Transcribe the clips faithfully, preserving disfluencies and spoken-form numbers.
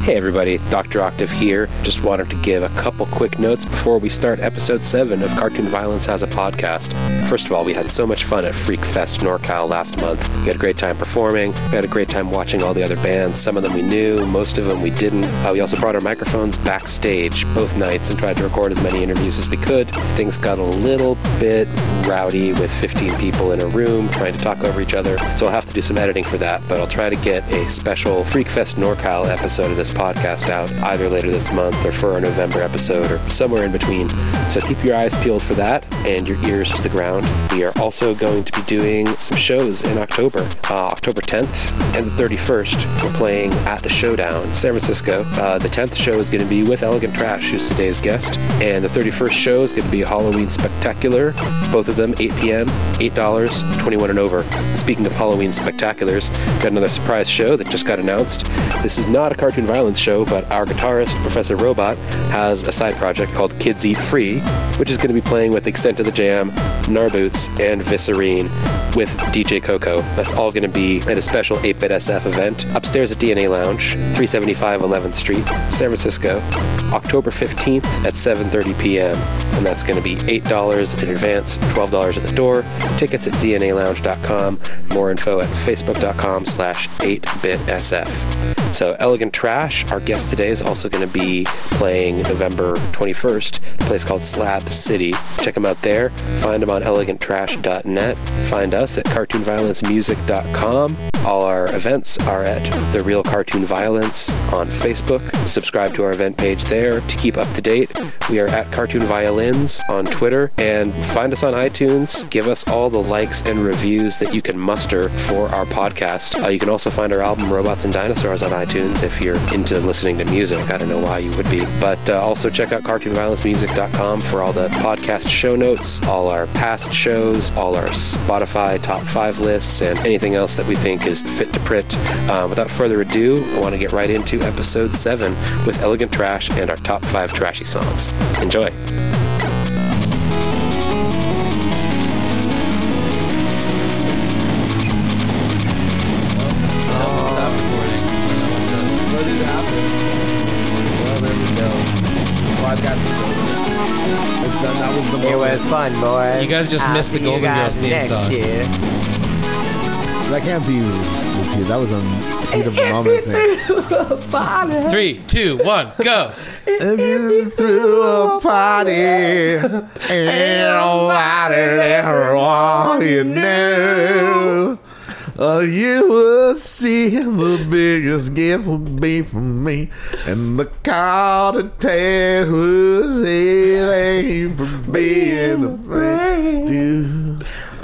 Hey everybody, Doctor Octave here. Just wanted to give a couple quick notes before we start episode seven of Cartoon Violence Has a Podcast. First of all, we had so much fun at Freak Fest NorCal last month. We had a great time performing. We had a great time watching all the other bands. Some of them we knew, most of them we didn't. Uh, we also brought our microphones backstage both nights and tried to record as many interviews as we could. Things got a little bit rowdy with fifteen people in a room trying to talk over each other, so I'll have to do some editing for that, but I'll try to get a special Freak Fest NorCal episode of this podcast out either later this month or for our November episode or somewhere in between. So keep your eyes peeled for that and your ears to the ground. We are also going to be doing some shows in October. Uh, October tenth and the thirty-first, we're playing at the Showdown, San Francisco. Uh, the tenth show is going to be with Elegant Trash, who's today's guest, and the thirty-first show is going to be a Halloween Spectacular. Both of them, eight p.m., eight dollars, twenty-one and over. Speaking of Halloween Spectaculars, got another surprise show that just got announced. This is not a Cartoon Violence show, but our guitarist, Professor Robot, has a side project called Kids Eat Free, which is going to be playing with Extent of the Jam, Narboots, and Viscerine with D J Coco. That's all going to be at a special eight bit S F event upstairs at D N A Lounge, three seventy-five eleventh Street, San Francisco, October fifteenth at seven thirty p.m. And that's going to be eight dollars in advance, twelve dollars at the door. Tickets at D N A lounge dot com. More info at facebook.com slash 8bitsf. So Elegant Trash, our guest today, is also going to be playing November twenty-first, a place called Slab City. Check them out there. Find them on elegant trash dot net. Find us at cartoon violence music dot com. All our events are at The Real Cartoon Violence on Facebook. Subscribe to our event page there to keep up to date. We are at Cartoon Violins on Twitter, and find us on iTunes. Give us all the likes and reviews that you can muster for our podcast. Uh, you can also find our album Robots and Dinosaurs on iTunes if you're into listening to music. I don't know why you would be. But uh, also check out cartoon violence music dot com for all the podcast show notes, all our past shows, all our Spotify top five lists, and anything else that we think is fit to print. Uh, without further ado, I want to get right into episode seven with Elegant Trash and our top five trashy songs. Enjoy. It was fun, boys. You guys just I'll missed the see Golden you guys Girls theme next song. year. That can't be with you. That was a heat of the moment thing. Three, two, one, go. If you threw a party, ain't nobody ever want you know. Uh, you will see the biggest gift would be from me, and the call to tell was anything for being a friend. You.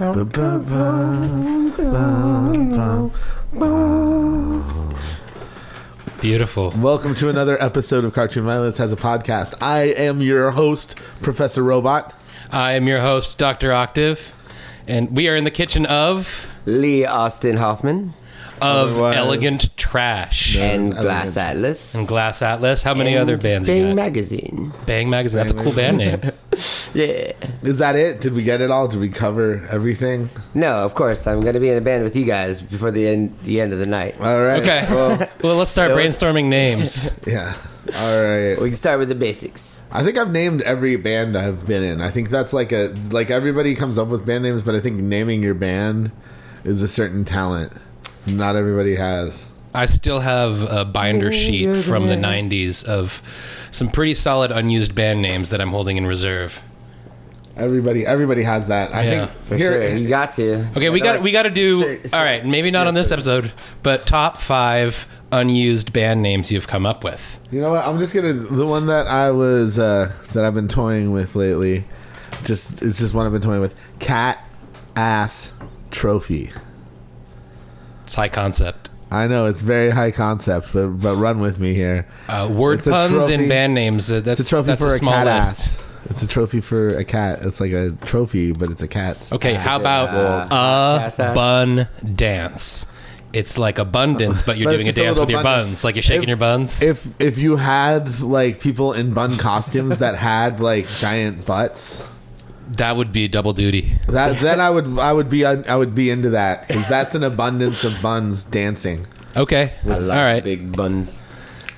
Beautiful. Welcome to another episode of Cartoon Violence Has a Podcast. I am your host, Professor Robot. I am your host, Doctor Octave, and we are in the kitchen of Lee Austin Hoffman of Otherwise- Elegant Trash and Elegant. Glass Atlas and Glass Atlas. How many and other bands Bang you got? Magazine. Bang Magazine. That's a cool band name. Yeah. Is that it? Did we get it all? Did we cover everything? No, of course. I'm going to be in a band with you guys before the end the end of the night. All right. Okay. Well, Well, let's start brainstorming names. yeah. All right. We can start with the basics. I think I've named every band I've been in. I think that's like a like everybody comes up with band names, but I think naming your band is a certain talent not everybody has. I still have a binder sheet from the nineties of some pretty solid unused band names that I'm holding in reserve. Everybody, everybody has that. I Yeah. think For here, sure. You got to. Okay, we got we got to do. So- so- all right, maybe not on this episode, but top five unused band names you've come up with. You know what? I'm just gonna the one that I was uh, that I've been toying with lately. Just it's just one I've been toying with. Cat Ass Trophy. It's high concept. I know it's very high concept, but but run with me here. Uh, word It's a puns trophy- in band names. Uh, that's It's a trophy that's for a a, small cat list. ass. It's a trophy for a cat. It's like a trophy, but it's a cat's. Okay, how about Uh, cat's a ass. bun dance? It's like abundance, but you're But it's doing a just a dance with little your bun- buns, like you're shaking If- your buns. If if you had like people in bun costumes that had like giant butts, that would be double duty. that then I would I would be I would be into that because that's an abundance of buns dancing. Okay, I all like right. big buns.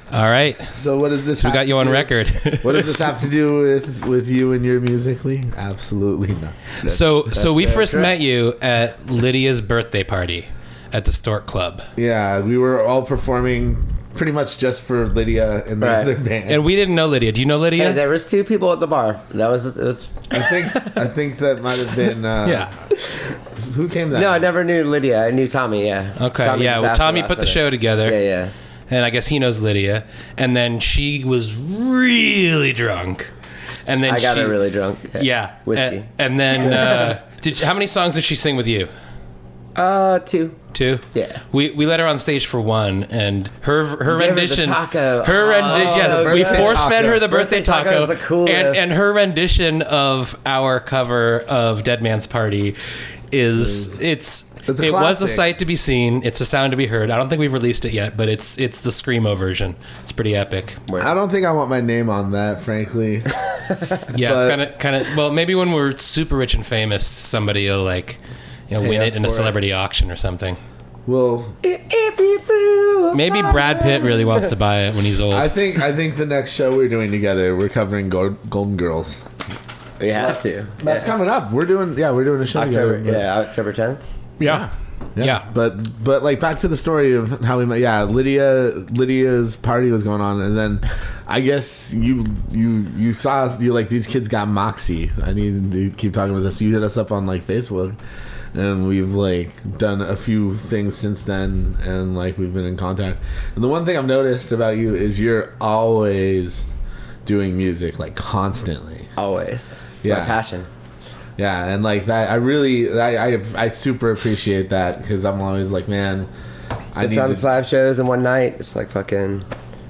All right. So what does this? So we have got you to on do- record. What does this have to do with with you and your musically? Absolutely not. That's- so that's so we very first correct. met you at Lydia's birthday party at the Stork Club. Yeah, we were all performing pretty much just for Lydia and the Right. other band. And we didn't know Lydia. Do you know Lydia? And there was two people at the bar. That was it was. I think I think that might have been. Uh, yeah. Who came that? No, I never knew Lydia. I knew Tommy. Yeah. Okay. Tommy yeah. just Well, asked me Tommy last put the minute. show together. Yeah, yeah. And I guess he knows Lydia. And then she was really drunk. And then I got she, her really drunk. Yeah. Whiskey. And, and then uh, did you, how many songs did she sing with you? Uh, two. Two. Yeah. We we let her on stage for one, and her her Gave her the rendition. taco. Her Oh, rendition. Yeah, so we good. force fed her the Birthday birthday taco taco. is the coolest. And and her rendition of our cover of Dead Man's Party is it's. It's a it was a classic. sight to be seen. It's a sound to be heard. I don't think we've released it yet, but it's it's the screamo version. It's pretty epic. I don't think I want my name on that, frankly. Yeah, But- it's kind of kind of. Well, maybe when we're super rich and famous, somebody will like, you know, Pay win us it in a for it. celebrity auction or something. Well, If you threw a Maybe Brad Pitt really wants to buy it when he's old. I think I think the next show we're doing together, we're covering Go- Golden Girls. We have to. That's yeah. coming up. We're doing yeah, we're doing a show October. together. Yeah, October tenth. yeah. Yeah. Yeah. But but like back to the story of how we met. Yeah, Lydia Lydia's party was going on, and then I guess you you you saw you like these kids got Moxie. I need to keep talking about this. You hit us up on like Facebook, and we've like done a few things since then, and like we've been in contact. And the one thing I've noticed about you is you're always doing music, like constantly. Always. It's Yeah. my passion. Yeah, and like that, I really, I, I, I super appreciate that because I'm always like, man, I need Sometimes to, five shows in one night. It's like fucking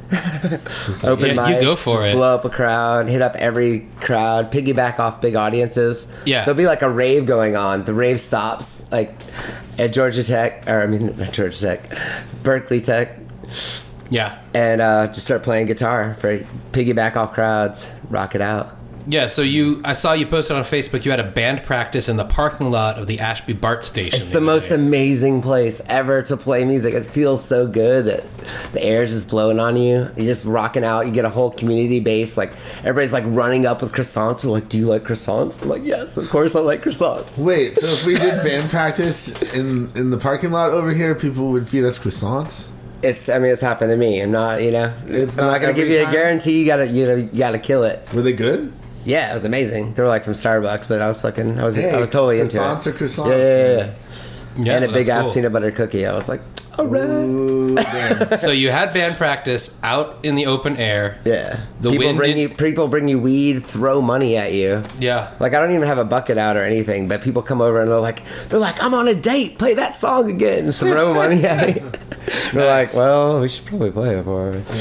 open Yeah, mics. you go for just it. Blow up a crowd, hit up every crowd, piggyback off big audiences. Yeah. There'll be like a rave going on. The rave stops like at Georgia Tech, or I mean not Georgia Tech, Berkeley Tech, Yeah. and uh, just start playing guitar for piggyback off crowds, rock it out. Yeah, so you, I saw you posted on Facebook. You had a band practice in the parking lot of the Ashby BART station. It's the other most day. amazing place ever to play music. It feels so good that the air's just blowing on you. You're just rocking out. You get a whole community base. Like everybody's like running up with croissants. They're like, "Do you like croissants?" I'm like, "Yes, of course I like croissants." wait. So if we did band practice in in the parking lot over here, people would feed us croissants. It's. I mean, it's happened to me. I'm not. You know. It's I'm not not gonna give every you a time? guarantee. You gotta. You know. You gotta kill it. Were they good? Yeah, it was amazing. They were like from Starbucks, but I was fucking. I was. Hey, I was totally into it. croissants are croissants, Yeah, yeah, yeah. man. yeah. Yeah, and a that's big ass cool. peanut butter cookie. I was like, all right. Ooh, damn. So you had band practice out in the open air. Yeah. The people wind bring did- you. People bring you weed. Throw money at you. Yeah. Like I don't even have a bucket out or anything, but people come over and they're like, they're like, I'm on a date. Play that song again. And throw money at me. They're Nice. like, well, we should probably play it for her.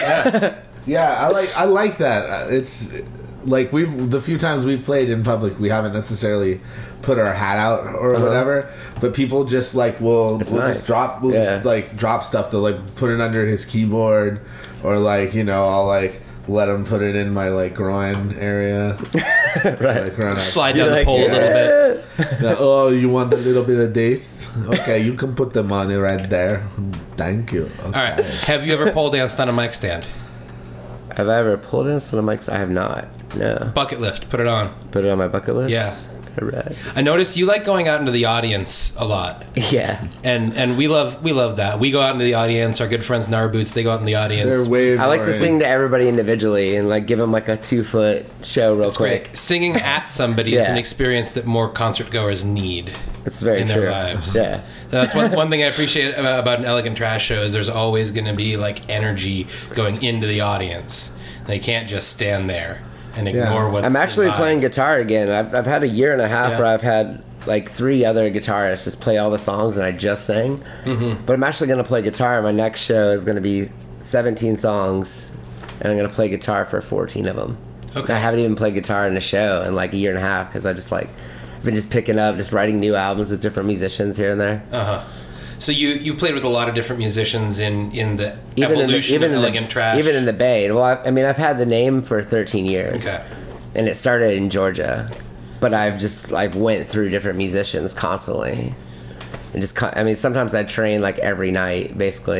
Yeah, I like I like that. Uh, It's like we've the few times we've played in public, we haven't necessarily put our hat out or whatever, but people just like will It's will nice. just drop will Yeah. just, like drop stuff to like put it under his keyboard or like you know I'll like let him put it in my like groin area. Right. Like, around that- Slide You're down the like, pole a little bit. Yeah, oh, you want a little bit of taste? Okay, you can put the money right there. Thank you. Okay. All right. Have you ever pole danced on a mic stand? Have I ever pulled in some of the mics? I have not. No. Bucket list. Put it on. Put it on my bucket list? Yeah. All right. I notice you like going out into the audience a lot. Yeah. And and we love we love that. We go out into the audience. Our good friends Narboots, they go out in the audience. They're way. I like to more- sing to everybody individually and like give them like a two foot show real Great. quick. Singing at somebody is Yeah. an experience that more concert goers need It's very in true. their lives. Yeah. That's one, one thing I appreciate about, about an Elegant Trash show is there's always going to be like energy going into the audience. They can't just stand there and ignore Yeah. what's I'm actually behind. playing guitar again. I've, I've had a year and a half Yeah. where I've had like three other guitarists just play all the songs and I just sang. Mm-hmm. But I'm actually going to play guitar. My next show is going to be seventeen songs and I'm going to play guitar for fourteen of them. Okay. I haven't even played guitar in a show in like a year and a half because I just like, I've been just picking up, just writing new albums with different musicians here and there. Uh-huh. So you you played with a lot of different musicians in, in the Even in the, evolution even of in Elegant the, Trash. even in the Bay. Well, I, I mean, I've had the name for thirteen years, Okay. and it started in Georgia, but I've just I've went through different musicians constantly, and just con- I mean, sometimes I train like every night, basically.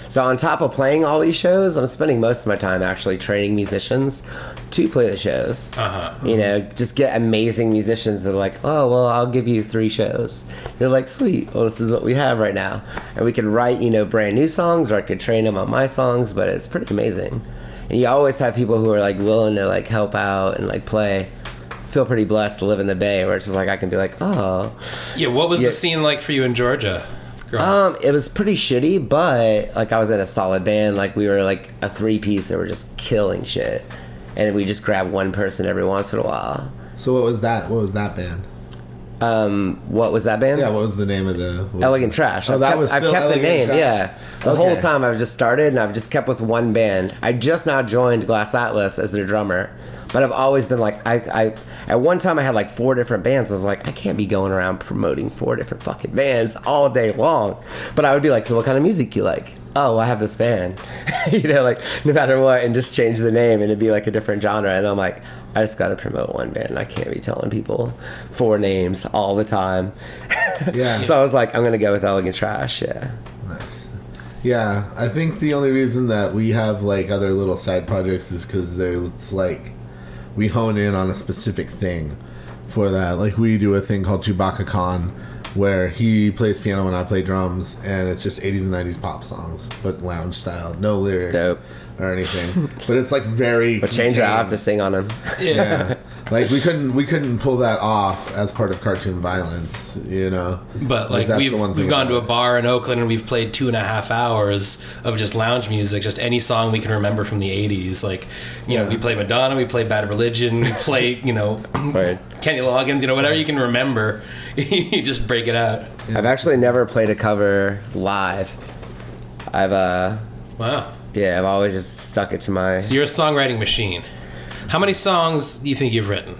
So on top of playing all these shows, I'm spending most of my time actually training musicians to play the shows. Uh-huh. You know, just get amazing musicians that are like, oh, well, I'll give you three shows. You're like, sweet, well, this is what we have right now. And we could write, you know, brand new songs, or I could train them on my songs, but it's pretty amazing. And you always have people who are like willing to like help out and like play. Feel pretty blessed to live in the Bay, where it's just like I can be like, oh. Yeah, what was Yeah. the scene like for you in Georgia? growing up? Um, it was pretty shitty, but like I was in a solid band. Like we were like a three piece that were just killing shit, and we just grabbed one person every once in a while. So what was that? What was that band? Um, what was that band? Yeah, what was the name of the? What Elegant Trash. Oh, I've that kept, was I've still kept the Elegant name. Trash. Yeah, the Okay. whole time I've just started, and I've just kept with one band. I just now joined Glass Atlas as their drummer, but I've always been like, I, I at one time I had like four different bands. I was like, I can't be going around promoting four different fucking bands all day long. But I would be like, so what kind of music you like? Oh, well, I have this band. You know, like no matter what, and just change the name, and it'd be like a different genre. And I'm like, I just got to promote one band. I can't be telling people four names all the time. Yeah. So I was like, I'm gonna go with Elegant Trash. Yeah. Nice. Yeah, I think the only reason that we have like other little side projects is because it's like we hone in on a specific thing for that. Like we do a thing called Chewbacca Con, where he plays piano and I play drums, and it's just eighties and nineties pop songs, but lounge style, no lyrics Dope. or anything. But it's like very. But change it. I have contained. to sing on them. Yeah, like we couldn't we couldn't pull that off as part of Cartoon Violence, you know. But like, that's we've the one thing we've gone to a about it. bar in Oakland and we've played two and a half hours of just lounge music, just any song we can remember from the eighties. Like, you know, Yeah. we play Madonna, we play Bad Religion, we play, you know, Right. Kenny Loggins, you know, whatever you can remember, you just break it out. I've actually never played a cover live. I've uh Wow. yeah, I've always just stuck it to my So you're a songwriting machine. How many songs do you think you've written?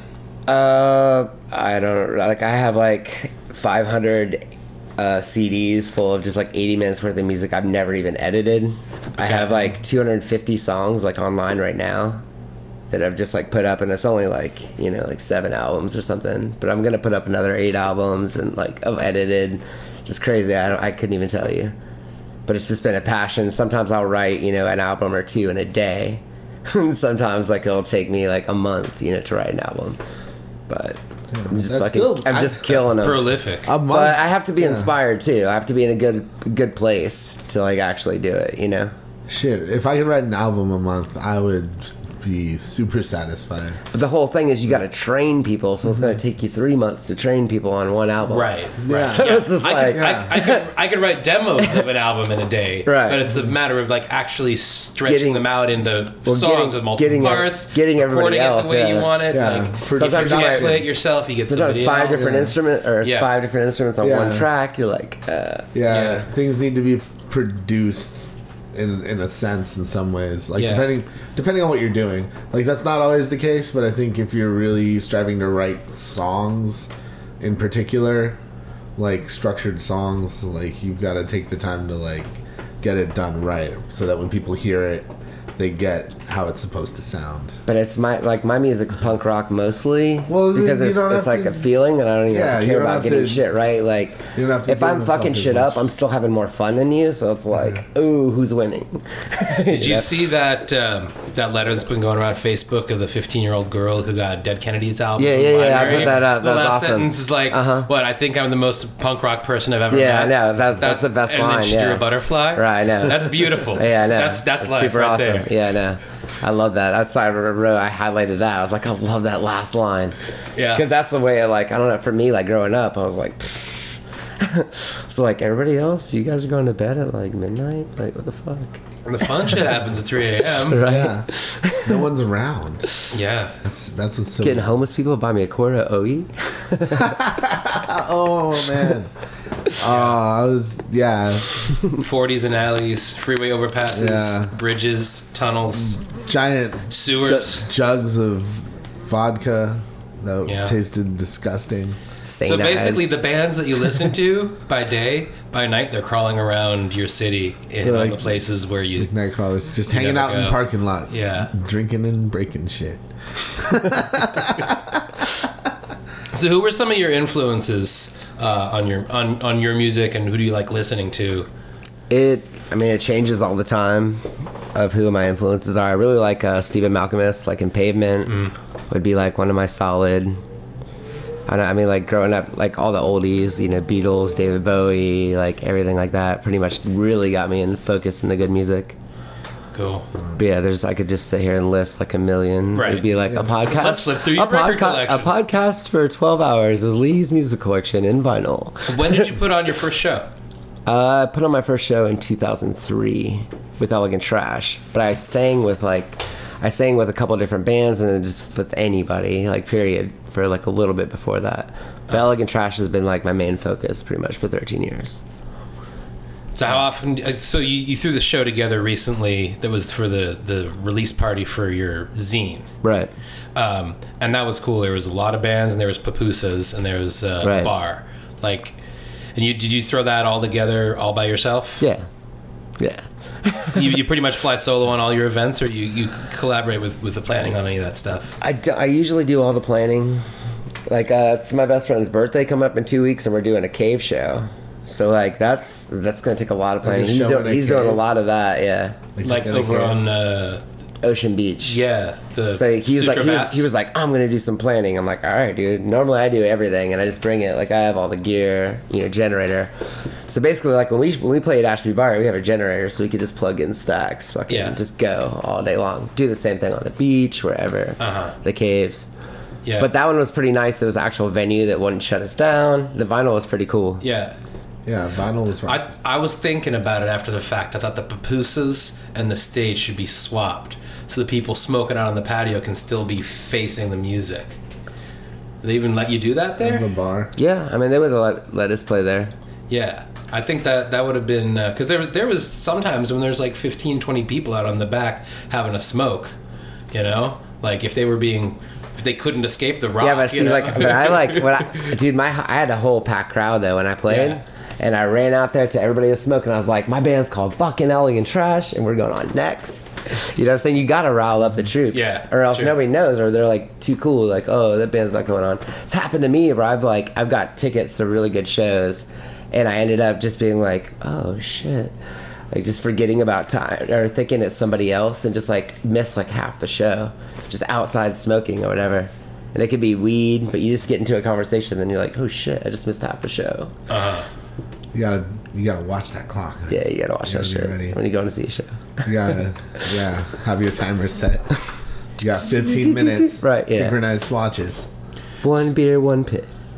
uh I don't like I have like five hundred uh C Ds full of just like eighty minutes worth of music I've never even edited. I have like two hundred fifty songs like online right now that I've just like put up, and it's only like, you know, like seven albums or something, but I'm gonna put up another eight albums and like I've edited. Just crazy. I don't I couldn't even tell you. But it's just been a passion. Sometimes I'll write, you know, an album or two in a day. And sometimes like it'll take me like a month, you know, to write an album. But I'm just That's fucking still- I'm I- just killing them. Prolific. A month. But I have to be Yeah. inspired too. I have to be in a good good place to like actually do it, you know. Shit, if I could write an album a month, I would be super satisfied. But the whole thing is you got to train people, so it's going to take you three months to train people on one album. Right, Yeah. right. So it's just I, like- could, I, I, could, I could write demos of an album in a day, Right. but it's a matter of like actually stretching Getting- them out into Well, songs getting- with multiple getting ev- parts, getting everybody recording else, it the way yeah. you want it. Yeah. Like, For if you Sometimes you can't might- play it yourself, you get Sometimes somebody five else. different Yeah. instrument or Yeah. five different instruments on Yeah. one track. You're like, uh, Yeah, Yeah. things need to be produced in in a sense in some ways. Like Yeah. depending depending on what you're doing. Like that's not always the case, but I think if you're really striving to write songs in particular, like structured songs, like you've got to take the time to like get it done right so that when people hear it, they get how it's supposed to sound. but it's my like my music's punk rock mostly. Well, because you it's, don't it's have like to- a feeling, and I don't even Yeah, have to you care don't about have getting to- shit right. Like, You don't have to if give I'm yourself fucking as shit much. up, I'm still having more fun than you. So it's like, ooh, who's winning? Did you see that um, that letter that's been going around Facebook of the fifteen-year-old girl who got Dead Kennedys album? Yeah, from yeah, the yeah, I library? put that up. The That was last awesome. sentence is like, Uh-huh. "What? I think I'm the most punk rock person I've ever Yeah, met." I know. That's- that's the best and line, then she yeah. drew a butterfly. Right, I know. That's beautiful. Yeah, I know. That's that's It's life super right awesome. there. Yeah, I know. I love that. That's why I wrote. I highlighted that. I was like, I love that last line. Yeah. Because that's the way. I, like, I don't know. For me, like growing up, I was like. So like everybody else, you guys are going to bed at like midnight. Like what the fuck? And the fun shit happens at three a.m. Right. Yeah. No one's around. Yeah. That's that's what's so Getting homeless people buy me a quarter of O E. Oh man. Oh, I was yeah. forties and alleys, freeway overpasses, Yeah. bridges, tunnels, Giant sewers. jugs of vodka that Yeah. tasted disgusting. So basically, the bands that you listen to by day, by night, they're crawling around your city in They're all like- the places where you. Nightcrawlers just You hanging never out in go. parking lots. Yeah. Drinking and breaking shit. So, who were some of your influences uh, on your on, on your music, and who do you like listening to? it I mean, it changes all the time of who my influences are. I really like uh, Stephen Malkmus, like in Pavement, mm. would be like one of my solid. I, don't, I mean, like growing up, like all the oldies, you know, Beatles, David Bowie, like everything like that, pretty much really got me in focus in the good music. Cool. But yeah, there's I could just sit here and list like a million. Right. It'd be like yeah. a podcast. Let's flip through your a record podca- collection. A podcast for twelve hours is Lee's music collection in vinyl. When did you put on your first show? Uh, I put on my first show in two thousand three with Elegant Trash, but I sang with like, I sang with a couple of different bands and then just with anybody, like period, for like a little bit before that. But oh. Elegant Trash has been like my main focus pretty much for thirteen years. So how often, so you, you threw the show together recently that was for the, the release party for your zine. Right. Um, and that was cool. There was a lot of bands and there was Papusas and there was uh, right. a bar. Like, and you did you throw that all together all by yourself? Yeah. Yeah. you, you pretty much fly solo on all your events, or you, you collaborate with, with the planning on any of that stuff? I, do, I usually do all the planning. Like, uh, it's my best friend's birthday coming up in two weeks and we're doing a cave show. So like that's that's gonna take a lot of planning. Like he's doing he's doing a lot of that, yeah. Like, like over on uh, Ocean Beach. Yeah. The so he was Sutra like he was, Bats. he was like I'm gonna do some planning. I'm like, all right, dude. Normally I do everything and I just bring it. Like I have all the gear, you know, generator. So basically, like when we when we play at Ashby Bar, we have a generator, so we could just plug in stacks, fucking yeah. just go all day long. Do the same thing on the beach, wherever, uh-huh. the caves. Yeah. But that one was pretty nice. There was an actual venue that wouldn't shut us down. The vinyl was pretty cool. Yeah. Yeah, vinyl was right. I, I was thinking about it after the fact. I thought the Papusas and the stage should be swapped so the people smoking out on the patio can still be facing the music. They even let you do that there? In the bar. Yeah, I mean, they would have let, let us play there. Yeah. I think that that would have been... Because uh, there was there was sometimes when there's like fifteen, twenty people out on the back having a smoke, you know? Like if they were being... If they couldn't escape the rock, yeah, but see, you know? like, but I like, when I, dude, my I had a whole packed crowd though when I played, yeah. and I ran out there to everybody that's smoking. I was like, my band's called Fucking Elegant Trash, and we're going on next. You know what I'm saying? You got to rile up the troops, yeah, or else true. nobody knows, or they're like too cool. Like, oh, that band's not going on. It's happened to me where I've like I've got tickets to really good shows, and I ended up just being like, oh shit. Like just forgetting about time or thinking it's somebody else and just like miss like half the show just outside smoking or whatever. And it could be weed, but you just get into a conversation and you're like, oh shit, I just missed half the show. Uh-huh. You gotta you gotta watch that clock. Yeah, you gotta watch you that gotta shit ready. when you're going to see a show. You gotta yeah, have your timer set. You got fifteen minutes. Right, yeah. Synchronized watches. One beer, one piss.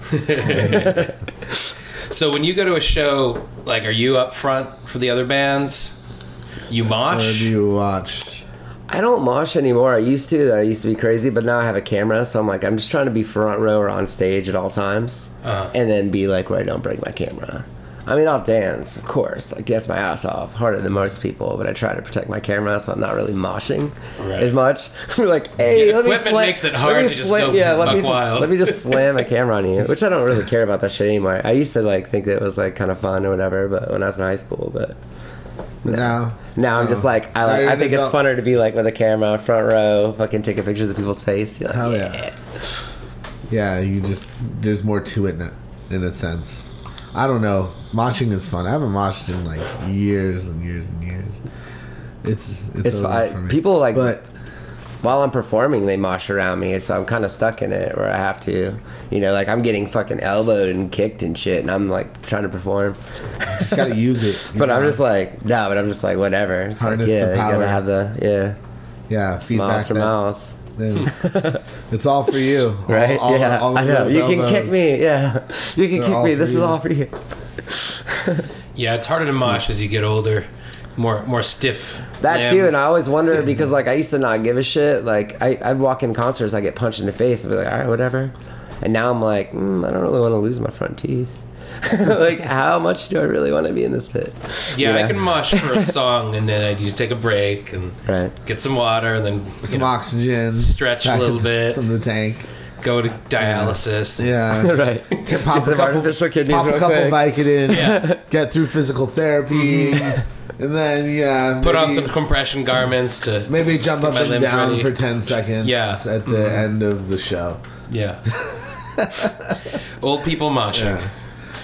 So when you go to a show, like, are you up front for the other bands? You mosh? Or do you watch? I don't mosh anymore. I used to. I used to be crazy, but now I have a camera, so I'm like, I'm just trying to be front row or on stage at all times, uh-huh. and then be like where I don't bring my camera. I mean, I'll dance, of course, like dance my ass off, harder than most people, but I try to protect my camera, so I'm not really moshing right. as much. We're like, hey, yeah, let me equipment slam, makes it hard let me to just slam, go yeah, let me buck wild. just, let me just slam a camera on you, which I don't really care about that shit anymore. I used to like think that it was like kind of fun or whatever, but when I was in high school, but no. No. Now I'm no. just like I like Now I think it's adult. funner to be like with a camera, front row, fucking taking pictures of people's face. You're like, Hell yeah. yeah. Yeah, you just there's more to it in a, in a sense. I don't know. Moshing is fun. I haven't moshed in like years and years and years. It's it's, It's over fine. for me. People like but while I'm performing, they mosh around me, so I'm kind of stuck in it where I have to, you know, like I'm getting fucking elbowed and kicked and shit, and I'm like trying to perform. just gotta use it. But know? I'm just like, no, but I'm just like, whatever. It's Harness like, yeah, the you power. gotta have the, yeah, yeah, smiles feedback for that- miles. Then it's all for you, Right? All, all, yeah, all of I know. those You can elbows. kick me, yeah. You can They're kick all me. for This is you. all for you. Yeah, it's harder to mosh as you get older. More more stiff. That limbs. too, and I always wonder because like I used to not give a shit. Like I, I'd walk in concerts, I get punched in the face, and be like, all right, whatever. And now I'm like, mm, I don't really want to lose my front teeth. Like, how much do I really want to be in this pit? Yeah, You know? I can mosh for a song, and then I do take a break and Right. get some water, and then you Some know, oxygen, stretch a back little bit. from the tank. go to dialysis. Yeah, Right. Pop Get a some couple, artificial kidneys pop a real couple quick. Vicodin. Yeah. Get through physical therapy, and then yeah, Put maybe, on some compression garments to maybe jump get up my and limbs down ready. for ten seconds. Yeah. at the end of the show. yeah. Old people moshing. Yeah.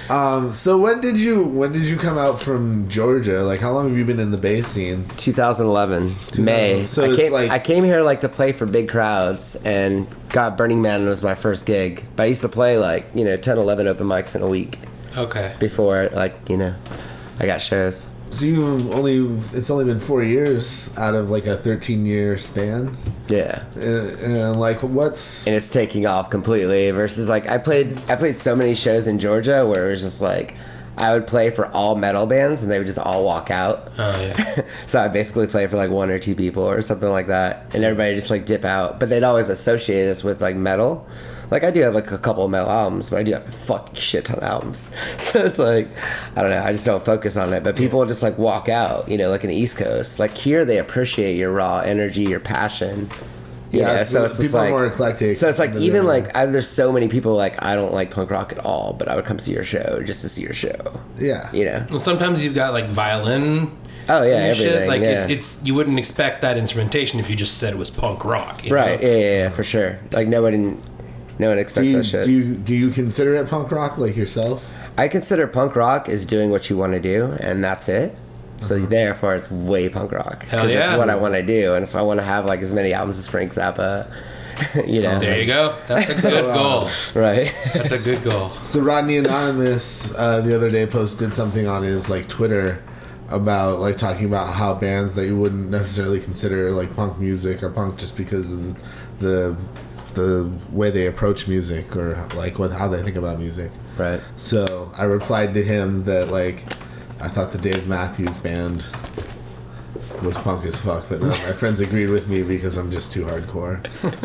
Um, so when did you when did you come out from Georgia? Like, how long have you been in the bass scene? twenty eleven May. So I it's came, like- I came here like to play for big crowds, and got Burning Man was my first gig. But I used to play like you know ten, eleven open mics in a week Okay. before like you know I got shows. So you've only it's only been four years out of like a thirteen year span, Yeah. and, and like what's And it's taking off completely. Versus like I played I played so many shows in Georgia where it was just like I would play for all metal bands and they would just all walk out. Oh yeah. So I basically play for like one or two people or something like that, and everybody just like dip out. But they'd always associate us with like metal. Like I do have like a couple of metal albums, but I do have a fucking shit ton of albums. So it's like I don't know. I just don't focus on it. But people just like walk out. You know, like in the East Coast. Like here, they appreciate your raw energy, your passion. You Yeah, know, it's- so it's just people are like more eclectic So it's like than even they are. like I, there's so many people like I don't like punk rock at all, but I would come see your show just to see your show. yeah You know. Well, sometimes you've got like violin. Oh yeah, and shit. everything. Like yeah. it's, it's you wouldn't expect that instrumentation if you just said it was punk rock. you Right. know? Yeah, yeah, yeah, for sure. Like nobody, no one Do expects you, that shit. do you do you consider it punk rock like yourself? I consider punk rock is doing what you want to do, and that's it. So therefore, it's way punk rock Hell because yeah. it's what I want to do, and so I want to have like as many albums as Frank Zappa. You know. There you go. That's a good goal. Right. That's a good goal. So Rodney Anonymous uh, the other day posted something on his like Twitter about like talking about how bands that you wouldn't necessarily consider like punk music or punk just because of the the way they approach music or like what how they think about music. Right. So I replied to him that like I thought the Dave Matthews Band was punk as fuck, but no, my friends agreed with me because I'm just too hardcore.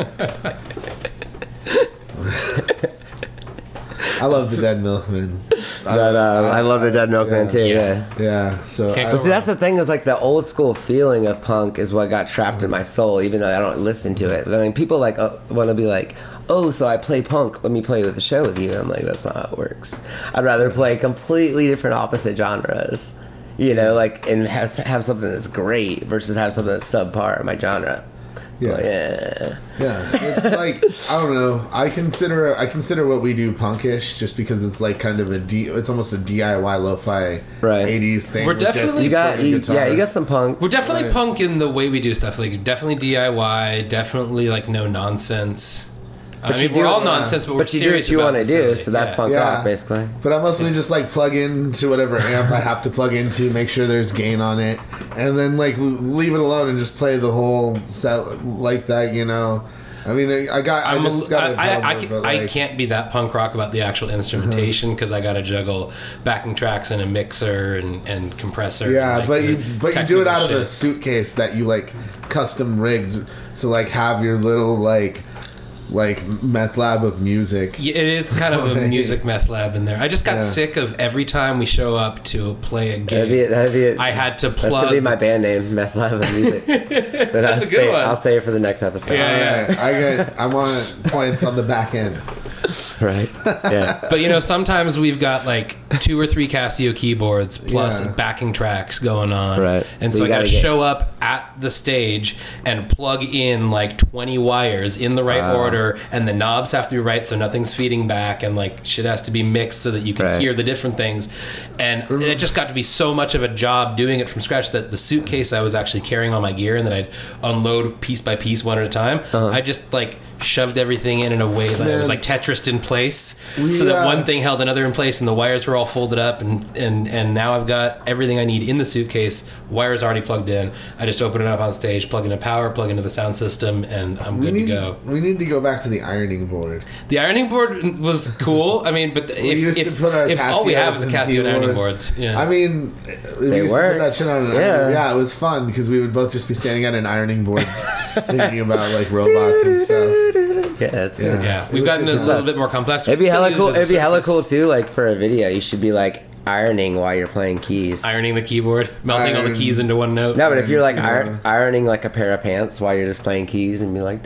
I love the Dead Milkmen. But uh, I love the Dead Milkmen yeah. too. Yeah. Yeah, so Can't I, But see, that's the thing is like the old school feeling of punk is what got trapped in my soul, even though I don't listen to it. I mean, people like uh, want to be like, oh, so I play punk. Let me play with the show with you. I'm like, that's not how it works. I'd rather play completely different opposite genres, you know, like and have have something that's great versus have something that's subpar in my genre. Yeah. But, yeah. yeah, it's like I don't know. I consider I consider what we do punkish just because it's like kind of a D, it's almost a D I Y lo-fi Right. eighties thing. We're with just definitely- You got distorted you, guitar. yeah, you got some punk. We're definitely Right. punk in the way we do stuff. Like definitely D I Y. Definitely like no nonsense. I But mean, you we're do- all yeah. nonsense, but we're But you do serious what you about want to it, do, so that's yeah. punk Yeah. rock, basically. But I mostly just like plug into whatever amp I have to plug into, make sure there's gain on it, and then like l- leave it alone and just play the whole set like that. You know, I mean, I, I got I I'm just a, got a I, I, I, problem, can, but, I like, can't be that punk rock about the actual instrumentation because I got to juggle backing tracks and a mixer and, and compressor. Yeah, and, like, but the you but you do it technical out of a shit. suitcase that you like custom rigged to like have your little like like meth lab of music. Yeah, it is kind of a Like- music meth lab in there. I just got Yeah. sick of every time we show up to play a gig. That'd be it. That'd be it. I had to That's plug. gonna be my band name, Meth Lab of Music. But That's I'll a good say, one. I'll say it for the next episode. Yeah, yeah. Alright, I get I want points on the back end. Right. Yeah. But you know, sometimes we've got like two or three Casio keyboards plus Yeah. backing tracks going on. Right. And So so, you I gotta, gotta get- show up at the stage and plug in like twenty wires in the right Wow. order, and the knobs have to be right so nothing's feeding back, and like shit has to be mixed so that you can Right. hear the different things. And it just got to be so much of a job doing it from scratch that the suitcase I was actually carrying all my gear and that I'd unload piece by piece one at a time, Uh-huh. I just like shoved everything in in a way that it was Man. like Tetrised in place We, so that uh, one thing held another in place and the wires were all folded up, and, and and now I've got everything I need in the suitcase. Wires already plugged in. I just open it up on stage, plug into power, plug into the sound system, and I'm We good need to go. we need to go back to the ironing board. The ironing board was cool. I mean, but if, used if, to put our if all we have is a Casios Casio in ironing keyboard. boards, yeah. I mean, we They used to work. put that shit on an Yeah. ironing. Yeah, it was fun because we would both just be standing at an ironing board singing about like robots and stuff. Yeah, that's Yeah. good. yeah, It we've was gotten just this a fun. little bit more complex. It'd be Still hella used cool. as a It'd be hella surface. cool too. Like for a video, you should be like ironing while you're playing keys. Ironing the keyboard, melting all the Iron- keys into one note. No, but if you're like Yeah. ir- ironing like a pair of pants while you're just playing keys and be like,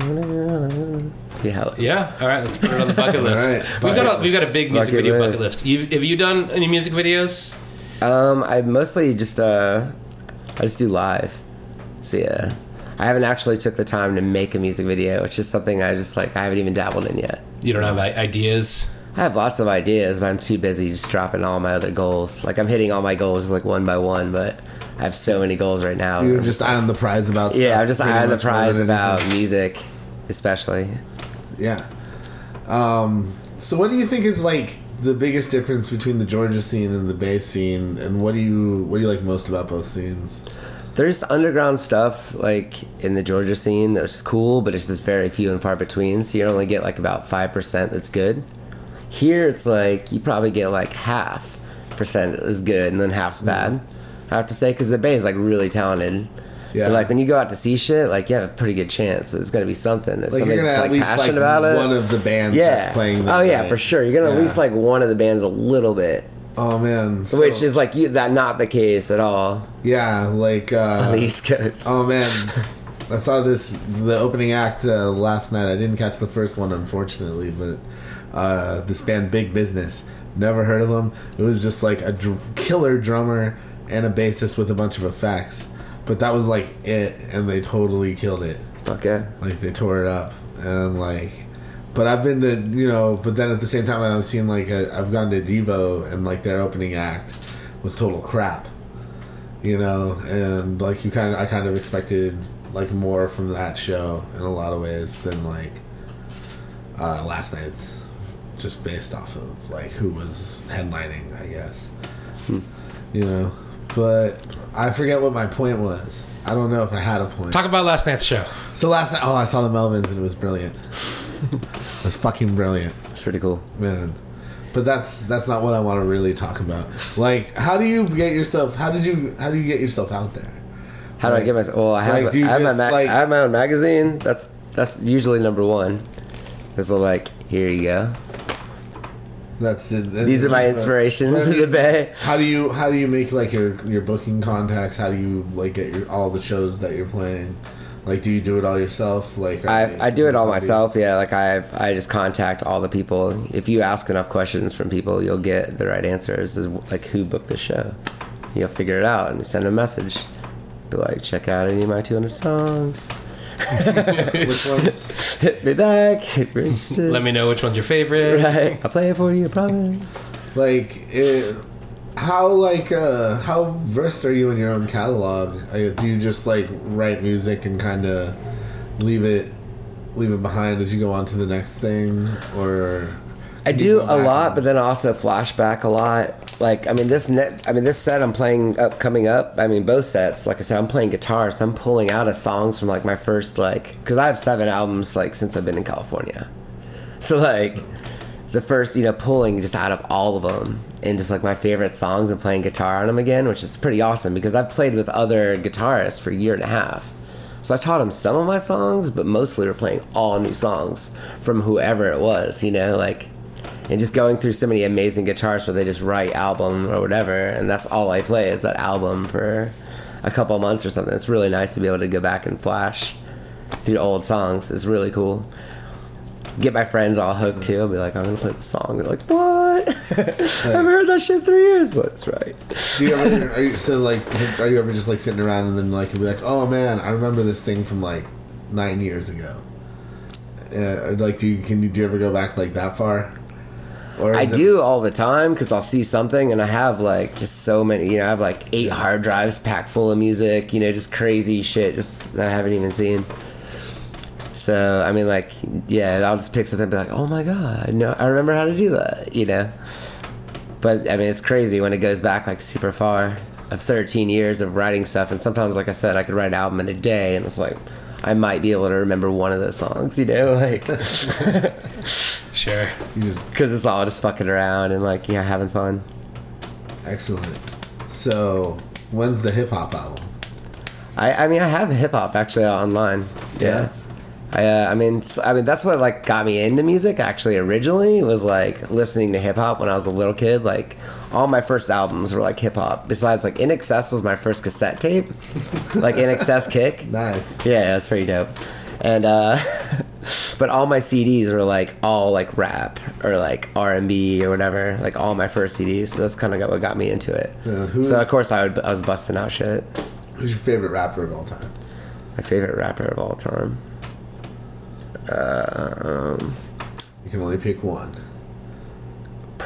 be hella. Yeah, all right, let's put it on the bucket list. All right, we've got a, bucket- we've got a big music bucket video list. bucket list. You, have you done any music videos? Um, I mostly just uh, I just do live. So yeah, I haven't actually took the time to make a music video, which is something I just like I haven't even dabbled in yet. You don't have i- ideas? I have lots of ideas, but I'm too busy just dropping all my other goals. Like I'm hitting all my goals like one by one, but I have so many goals right now. You're just eyeing the prize about stuff. Yeah, I'm just pretty eyeing the much more prize than about anything. music, especially. Yeah. Um, so what do you think is like the biggest difference between the Georgia scene and the Bay scene, and what do you what do you like most about both scenes? There's underground stuff like in the Georgia scene that's cool, but it's just very few and far between. So you only get like about five percent that's good. Here it's like you probably get like half percent is good and then half's bad. I have to say, because the Bay is like really talented. Yeah. So like when you go out to see shit, like you have a pretty good chance it's gonna be something that Like you're somebody's gonna at like least passionate like about it. one of the bands Yeah. that's playing. The Oh yeah, night. for sure. You're gonna Yeah. at least like one of the bands a little bit, Oh man, so- which is like you that not the case at all yeah, like uh, on the East Coast. oh man, I saw this the opening act uh, last night. I didn't catch the first one unfortunately, but uh, this band Big Business. Never heard of them. It was just like a dr- killer drummer and a bassist with a bunch of effects. But that was like it, and they totally killed it. Okay. Like they tore it up, and like. But I've been to you know. But then at the same time, I've seen like a, I've gone to Devo, and like their opening act was total crap. You know, and like you kind of, I kind of expected like more from that show in a lot of ways than like uh, last night's. Just based off of like who was headlining, I guess. Hmm. You know, but I forget what my point was. I don't know if I had a point. Talk about last night's show. So last night, oh, I saw the Melvins and it was brilliant. It was fucking brilliant, It's pretty cool. man. But that's that's not what I want to really talk about. Like, how do you get yourself? How did you? How do you get yourself out there? How do I get myself? Well, I have, Like, do you I, have my just, ma- like- I have my own magazine. That's that's usually number one. It's like, here you go. That's it. These are my inspirations in the Bay. How do you how do you make like your your booking contacts? How do you like get your all the shows that you're playing? Like, do you do it all yourself? Like, are I they- I do it all are they- myself. Yeah, like I've I just contact all the people. If you ask enough questions from people, you'll get the right answers. Is like who booked the show. You'll figure it out and you send a message. Be like, check out any of my two hundred songs. Which ones? Hit me back if you're interested. Let me know which one's your favorite. Right, I'll play it for you. I promise. Like, it, how like uh, how versed are you in your own catalog? Like, do you just like write music and kind of leave it leave it behind as you go on to the next thing, or I you do go a back lot, and- but then also flashback a lot. Like, I mean, this net, I mean, this set I'm playing up, coming up. I mean, both sets. Like I said, I'm playing guitar, so I'm pulling out of songs from like my first like, because I have seven albums like since I've been in California. So like, the first, you know, pulling just out of all of them and just like my favorite songs and playing guitar on them again, which is pretty awesome because I've played with other guitarists for a year and a half. So I taught them some of my songs, but mostly we're playing all new songs from whoever it was, you know, like. And just going through so many amazing guitarists where they just write album or whatever, and that's all I play is that album for a couple months or something. It's really nice to be able to go back and flash through old songs. It's really cool. Get my friends all hooked too. I'll be like, I'm gonna play the song. They're like, what? I haven't heard that shit in three years. But that's right. Do you ever are you so like are you ever just like sitting around and then like you'll be like, oh man, I remember this thing from like nine years ago. Uh, or like, do you can you do you ever go back like that far? Or I is it- do all the time because I'll see something and I have like just so many, you know, I have like eight hard drives packed full of music, you know, just crazy shit just that I haven't even seen. So, I mean, like, yeah, I'll just pick something and be like, oh my God, I, know, I remember how to do that, you know? But, I mean, it's crazy when it goes back like super far. Of thirteen years of writing stuff, and sometimes, like I said, I could write an album in a day, and it's like, I might be able to remember one of those songs, you know? Like, Sure. You just because it's all just fucking around and, like, yeah, having fun. excellent. So when's the hip hop album? I, I mean, I have hip hop actually online. Yeah. I, uh, I mean, s- I mean, that's what like got me into music. Actually, originally was like listening to hip hop when I was a little kid. Like, all my first albums were like hip hop. Besides, like, In Excess was my first cassette tape, like In Excess Kick. Nice. Yeah, that's pretty dope. And uh, but all my C Ds were like all like rap or like R and B or whatever. Like all my first C Ds. So that's kind of what got me into it. Yeah, who so is- of course I would I was busting out shit. Who's your favorite rapper of all time? My favorite rapper of all time. Uh, um, You can only pick one.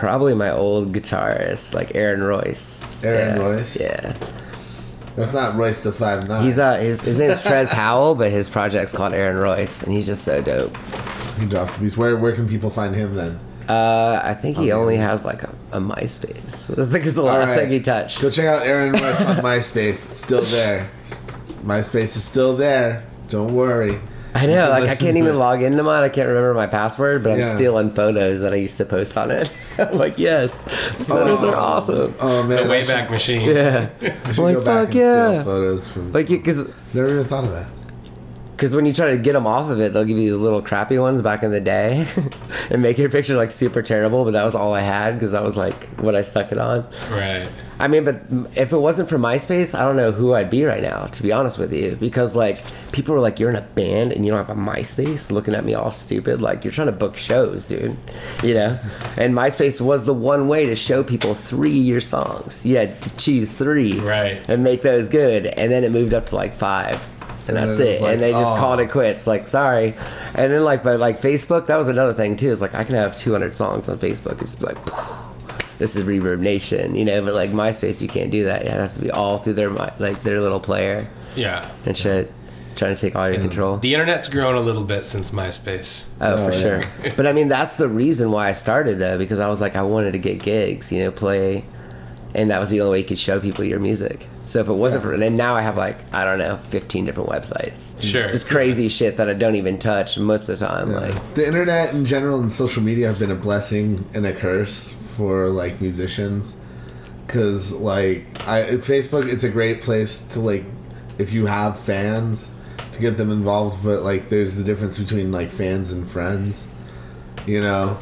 Probably my old guitarist, like Aaron Royce. Aaron yeah. Royce? Yeah. That's not Royce the Five Nine. He's uh his his name's Trez Howell, but his project's called Aaron Royce, and he's just so dope. He drops the beats. Where where can people find him then? Uh, I think he Okay. only has like a, a MySpace. I think it's the All last right. thing he touched. Go check out Aaron Royce on MySpace. It's still there. MySpace is still there. Don't worry. I know, like I Listen can't to even it. log into mine. I can't remember my password, but I'm Yeah. stealing photos that I used to post on it. I'm like, yes, these photos are awesome. Oh man, The I should- Wayback Machine. Yeah, I I'm should like, go back fuck and yeah. steal photos from. Like, because Never even thought of that. Because when you try to get them off of it, they'll give you these little crappy ones back in the day and make your picture like super terrible, but that was all I had because that was like what I stuck it on. Right. I mean, but if it wasn't for MySpace, I don't know who I'd be right now, to be honest with you. Because like people were like, you're in a band and you don't have a MySpace, looking at me all stupid. Like, you're trying to book shows, dude. You know? And MySpace was the one way to show people three of your songs. You had to choose three. Right. And make those good. And then it moved up to like five. And that's And it was it. like, and they just oh. called it quits. Like, sorry. And then like, but like Facebook, that was another thing too. It's like I can have two hundred songs on Facebook. It's like, this is Reverb Nation, you know. But like MySpace, you can't do that. Yeah, it has to be all through their mi- like their little player Yeah. and shit. Trying to take all your control. The internet's grown a little bit since MySpace. Oh, Oh, for yeah. sure. But I mean, that's the reason why I started though, because I was like, I wanted to get gigs, you know, play, and that was the only way you could show people your music. So if it wasn't Yeah. for, and now I have like, I don't know, fifteen different websites. Sure. Just crazy shit that I don't even touch most of the time. Like, The internet in general and social media have been a blessing and a curse for like musicians, because like I Facebook, it's a great place to like if you have fans to get them involved, but like there's the difference between like fans and friends, you know,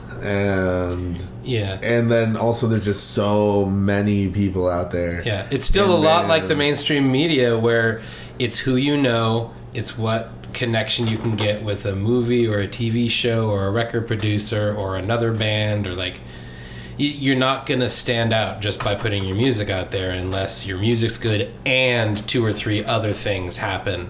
and Yeah. and then also there's just so many people out there. Yeah, it's still And a lot like the bands. mainstream media where it's who you know, it's what connection you can get with a movie or a T V show or a record producer or another band, or like y- you're not going to stand out just by putting your music out there unless your music's good and two or three other things happen.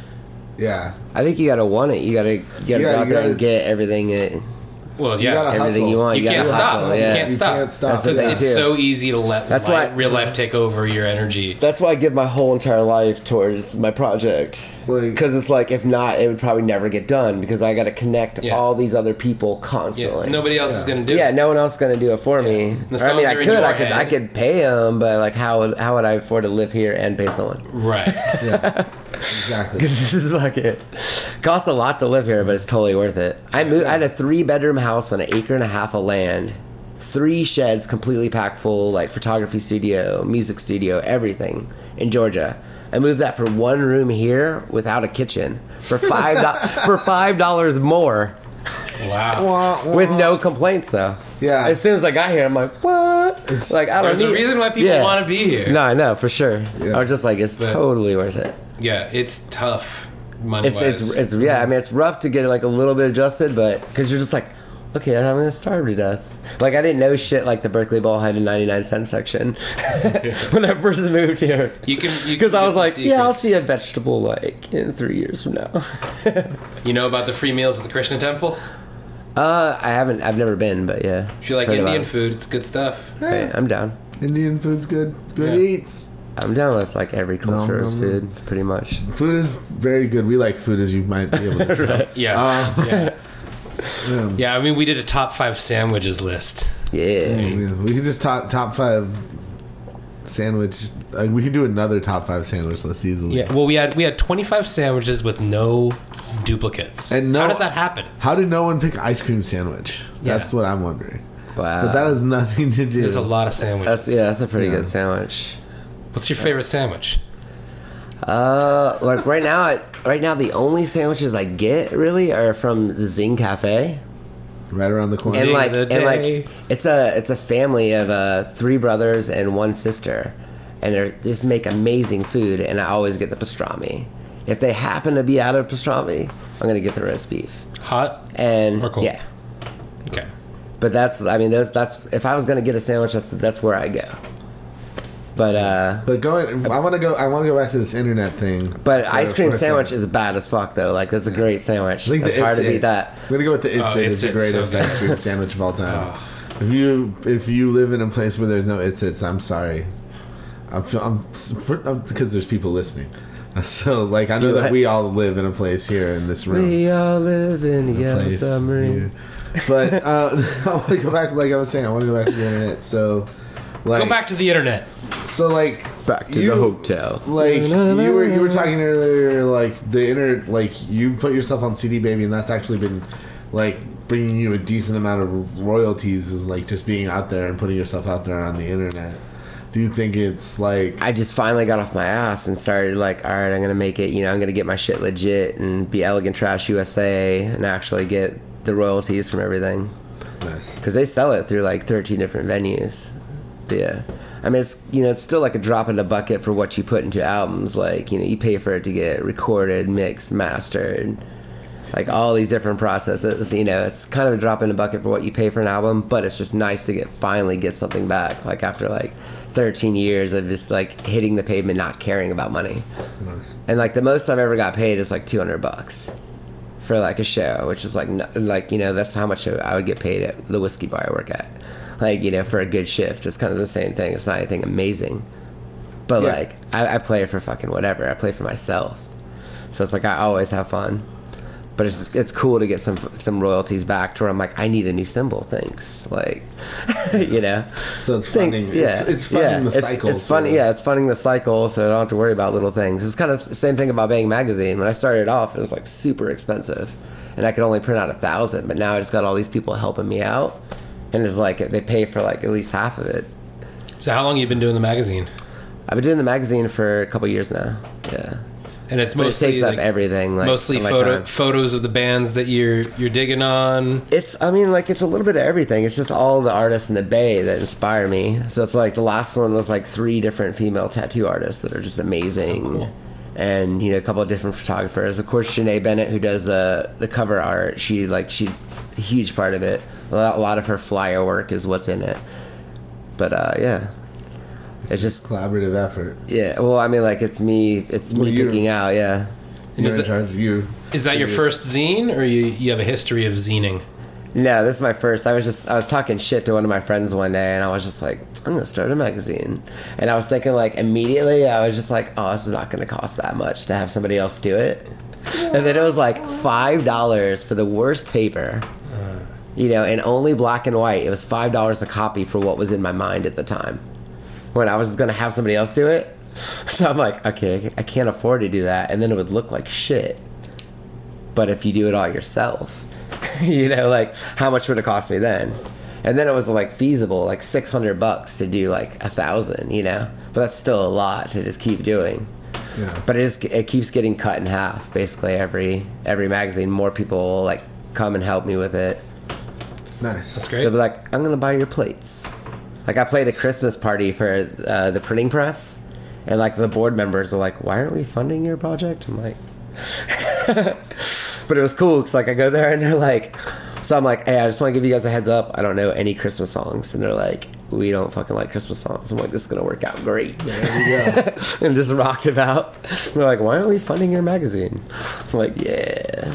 Yeah. I think you gotta want it. You gotta, you gotta Yeah, go out you there gotta- and get everything. It, Well, You yeah, gotta everything hustle. you want. You, You, can't gotta stop. hustle. You Yeah. can't You stop. can't stop. That's the Because thing, it's too. so easy to let That's li- why- real life take over your energy. That's why I give my whole entire life towards my project. Like- Because it's like, if not, it would probably never get done because I got to connect Yeah. all these other people Yeah, constantly. nobody else is Yeah. going to do Yeah, it. no one else is gonna do it for me. The Or, I songs mean, I are in could, your I could, I head. could pay them, but like, how would, how would I afford to live here and pay someone? Right. Yeah. Exactly. Because this is fucking costs a lot to live here, but it's totally worth it. I moved. I had a three bedroom house on an acre and a half of land, three sheds completely packed full, like photography studio, music studio, everything in Georgia. I moved that for one room here without a kitchen for five do- for five dollars more, Wow. Wah, wah. with no complaints though. Yeah. As soon as I got here, I'm like, what? It's- like I don't There's a need- reason why people Yeah. want to be here. No, I know for sure. Yeah. I was just like, it's But- totally worth it. Yeah, it's tough money It's wise. it's it's yeah. I mean, it's rough to get like a little bit adjusted, but because you're just like, okay, I'm gonna starve to death. Like I didn't know shit like the Berkeley Bowl had a ninety-nine cent section when I first moved here. You can you Because can I get was some like, yeah, I'll secrets. see a vegetable like in three years from now. You know about the free meals at the Krishna Temple? uh, I haven't. I've never been, but yeah. If you like Heard about Indian it. food, it's good stuff. Hey, I'm down. Indian food's good. Good Yeah. eats. I'm down with like every culture's no, no. food, pretty much. Food is very good. We like food, as you might be able to tell. Yeah. Uh, yeah. Yeah. Yeah, I mean, we did a top five sandwiches list. Yeah. Yeah, we could just top top five sandwich. Uh, we could do another top five sandwich list easily. Yeah. Well, we had we had twenty-five sandwiches with no duplicates. And no- How does that happen? How did no one pick ice cream sandwich? That's Yeah. what I'm wondering. Wow. But that has nothing to do. There's a lot of sandwiches. That's yeah. That's a pretty Yeah. good sandwich. What's your favorite sandwich? Uh, like right now, I- right now the only sandwiches I get really are from the Zing Cafe, right around the corner. and Zing like the and day. like it's a it's a family of uh three brothers and one sister, and they just make amazing food. And I always get the pastrami. If they happen to be out of pastrami, I'm gonna get the roast beef. Hot And or cold? yeah, Okay. but that's I mean those that's if I was gonna get a sandwich, that's that's where I go. But uh. But going, I want to go. I want to go back to this internet thing. But for- ice cream for a sandwich second. is bad as fuck though. Like that's a great sandwich. I think It's the hard It's to beat It- that. I'm gonna go with the It's Oh, It. It's It's the It's so greatest good. ice cream sandwich of all time. Oh. If you if you live in a place where there's no it's it's, I'm sorry. I'm I'm because there's people listening. So like I know that we all live in a place here in this room. We all live in a yellow place submarine. here. But uh, I want to go back to like I was saying. I want to go back to the internet. So like Go back to the internet. so like Back to you- the hotel. Like you were you were talking earlier, like the internet, like you put yourself on C D Baby, and that's actually been like bringing you a decent amount of royalties. Is like just being out there and putting yourself out there on the internet. Do you think it's like I just finally got off my ass and started like, all right, I'm gonna make it. You know, I'm gonna get my shit legit and be Elegant Trash U S A and actually get the royalties from everything nice? because they sell it through like thirteen different venues. Yeah, I mean it's you know it's still like a drop in the bucket for what you put into albums. Like you know you pay for it to get recorded, mixed, mastered, like all these different processes. You know it's kind of a drop in the bucket for what you pay for an album, but it's just nice to get finally get something back. Like after like thirteen years of just like hitting the pavement, not caring about money. Nice. And like the most I've ever got paid is like two hundred bucks for like a show, which is like no- like you know that's how much I would get paid at the whiskey bar I work at. Like you know for a good shift, it's kind of the same thing. It's not anything amazing, but Yeah. like I, I play for fucking whatever. I play for myself, so it's like I always have fun. But it's just, it's cool to get some some royalties back to where I'm like I need a new symbol, thanks. Like you know. So it's Thanks. funding. Yeah, It's, it's funding yeah. the it's, cycle. It's funny. so- Yeah, it's funding the cycle, so I don't have to worry about little things. It's kind of the same thing about Bang Magazine. When I started off, it was like super expensive, and I could only print out a thousand. But now I just got all these people helping me out, and it's like they pay for like at least half of it. So how long you been doing the magazine? I've been doing the magazine for a couple years now. Yeah, And it's but it mostly takes up like, everything. Like mostly of my photo, time. photos of the bands that you're you're digging on. It's, I mean, like, it's a little bit of everything. It's just all the artists in the Bay that inspire me. So it's like the last one was like three different female tattoo artists that are just amazing. And, you know, a couple of different photographers. Of course, Janae Bennett, who does the, the cover art, she, like, she's a huge part of it. A lot, a lot of her flyer work is what's in it. But, uh, yeah. It's just, collaborative effort. yeah. Well, I mean, like, it's me, it's me Well, you're- picking out, yeah. You're Is in it- charge. You. Is that your you- first zine, or you you have a history of zining? No, this is my first. I was just I was talking shit to one of my friends one day, and I was just like, I'm gonna start a magazine. And I was thinking like immediately, I was just like, oh, this is not gonna cost that much to have somebody else do it. And then it was like five dollars for the worst paper, you know, and only black and white. It was five dollars a copy for what was in my mind at the time, when I was just gonna have somebody else do it. So I'm like, okay, I can't afford to do that, and then it would look like shit. But if you do it all yourself, you know, like how much would it cost me then? And then it was like feasible, like six hundred bucks to do like a thousand, you know. But that's still a lot to just keep doing. Yeah. But it just it keeps getting cut in half basically every every magazine. More people will like come and help me with it. Nice. That's They'll great. be like, I'm gonna buy your plates. Like I played a Christmas party for uh, the printing press, and like the board members are like, why aren't we funding your project? I'm like, but it was cool because like I go there and they're like, so I'm like, hey, I just want to give you guys a heads up. I don't know any Christmas songs, and they're like, we don't fucking like Christmas songs. I'm like, this is gonna work out great. There we go. And just rocked it out. They're like, why aren't we funding your magazine? I'm like, yeah.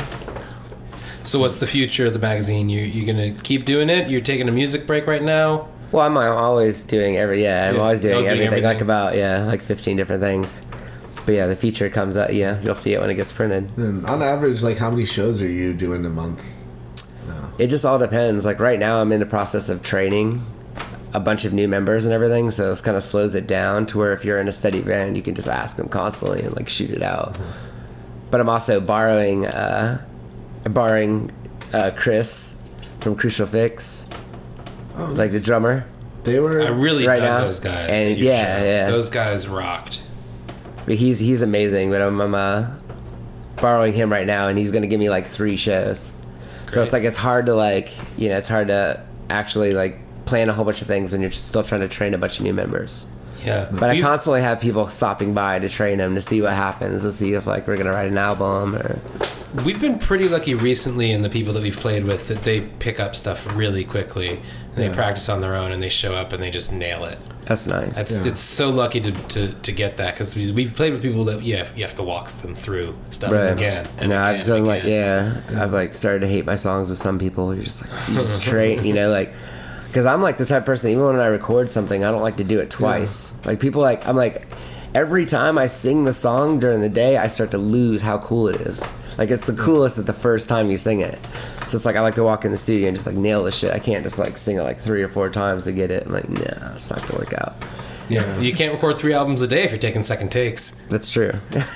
So what's the future of the magazine? You you gonna keep doing it? You're taking a music break right now. Well, I'm always doing every, yeah, I'm Yeah, always doing, always doing everything, like everything. about, yeah, like fifteen different things. But yeah, the feature comes out, yeah, you'll see it when it gets printed. And on average, like how many shows are you doing a month? It just all depends. Like right now, I'm in the process of training a bunch of new members and everything, so this kind of slows it down to where if you're in a steady band, you can just ask them constantly and like shoot it out. But I'm also borrowing, uh, borrowing uh, Chris from Crucial Fix, Oh, like the drummer. they were. I really Right dug now? those guys. And at your yeah, show. yeah. Those guys rocked. But he's he's amazing. But I'm, I'm uh, borrowing him right now, and he's gonna give me like three shows. So Great. it's like it's hard to like you know it's hard to actually like plan a whole bunch of things when you're just still trying to train a bunch of new members. Yeah. But I We've- constantly have people stopping by to train them to see what happens, to see if like we're gonna write an album or We've been pretty lucky recently in the people that we've played with that they pick up stuff really quickly. They Yeah. practice on their own and they show up and they just nail it. that's nice. That's, Yeah. It's so lucky to, to, to get that because we, we've played with people that you have, you have to walk them through stuff Right. again. And no, again I've done and like again. yeah, I've like started to hate my songs with some people. You're just like you just train, you know, like Because I'm like the type of person, even when I record something, I don't like to do it twice. Yeah. Like people like, I'm like, every time I sing the song during the day, I start to lose how cool it is. Like it's the coolest at the first time you sing it. So it's like I like to walk in the studio and just like nail the shit. I can't just like sing it like three or four times to get it. I'm like, nah, it's not gonna work out. Yeah, you can't record three albums a day if you're taking second takes. That's true.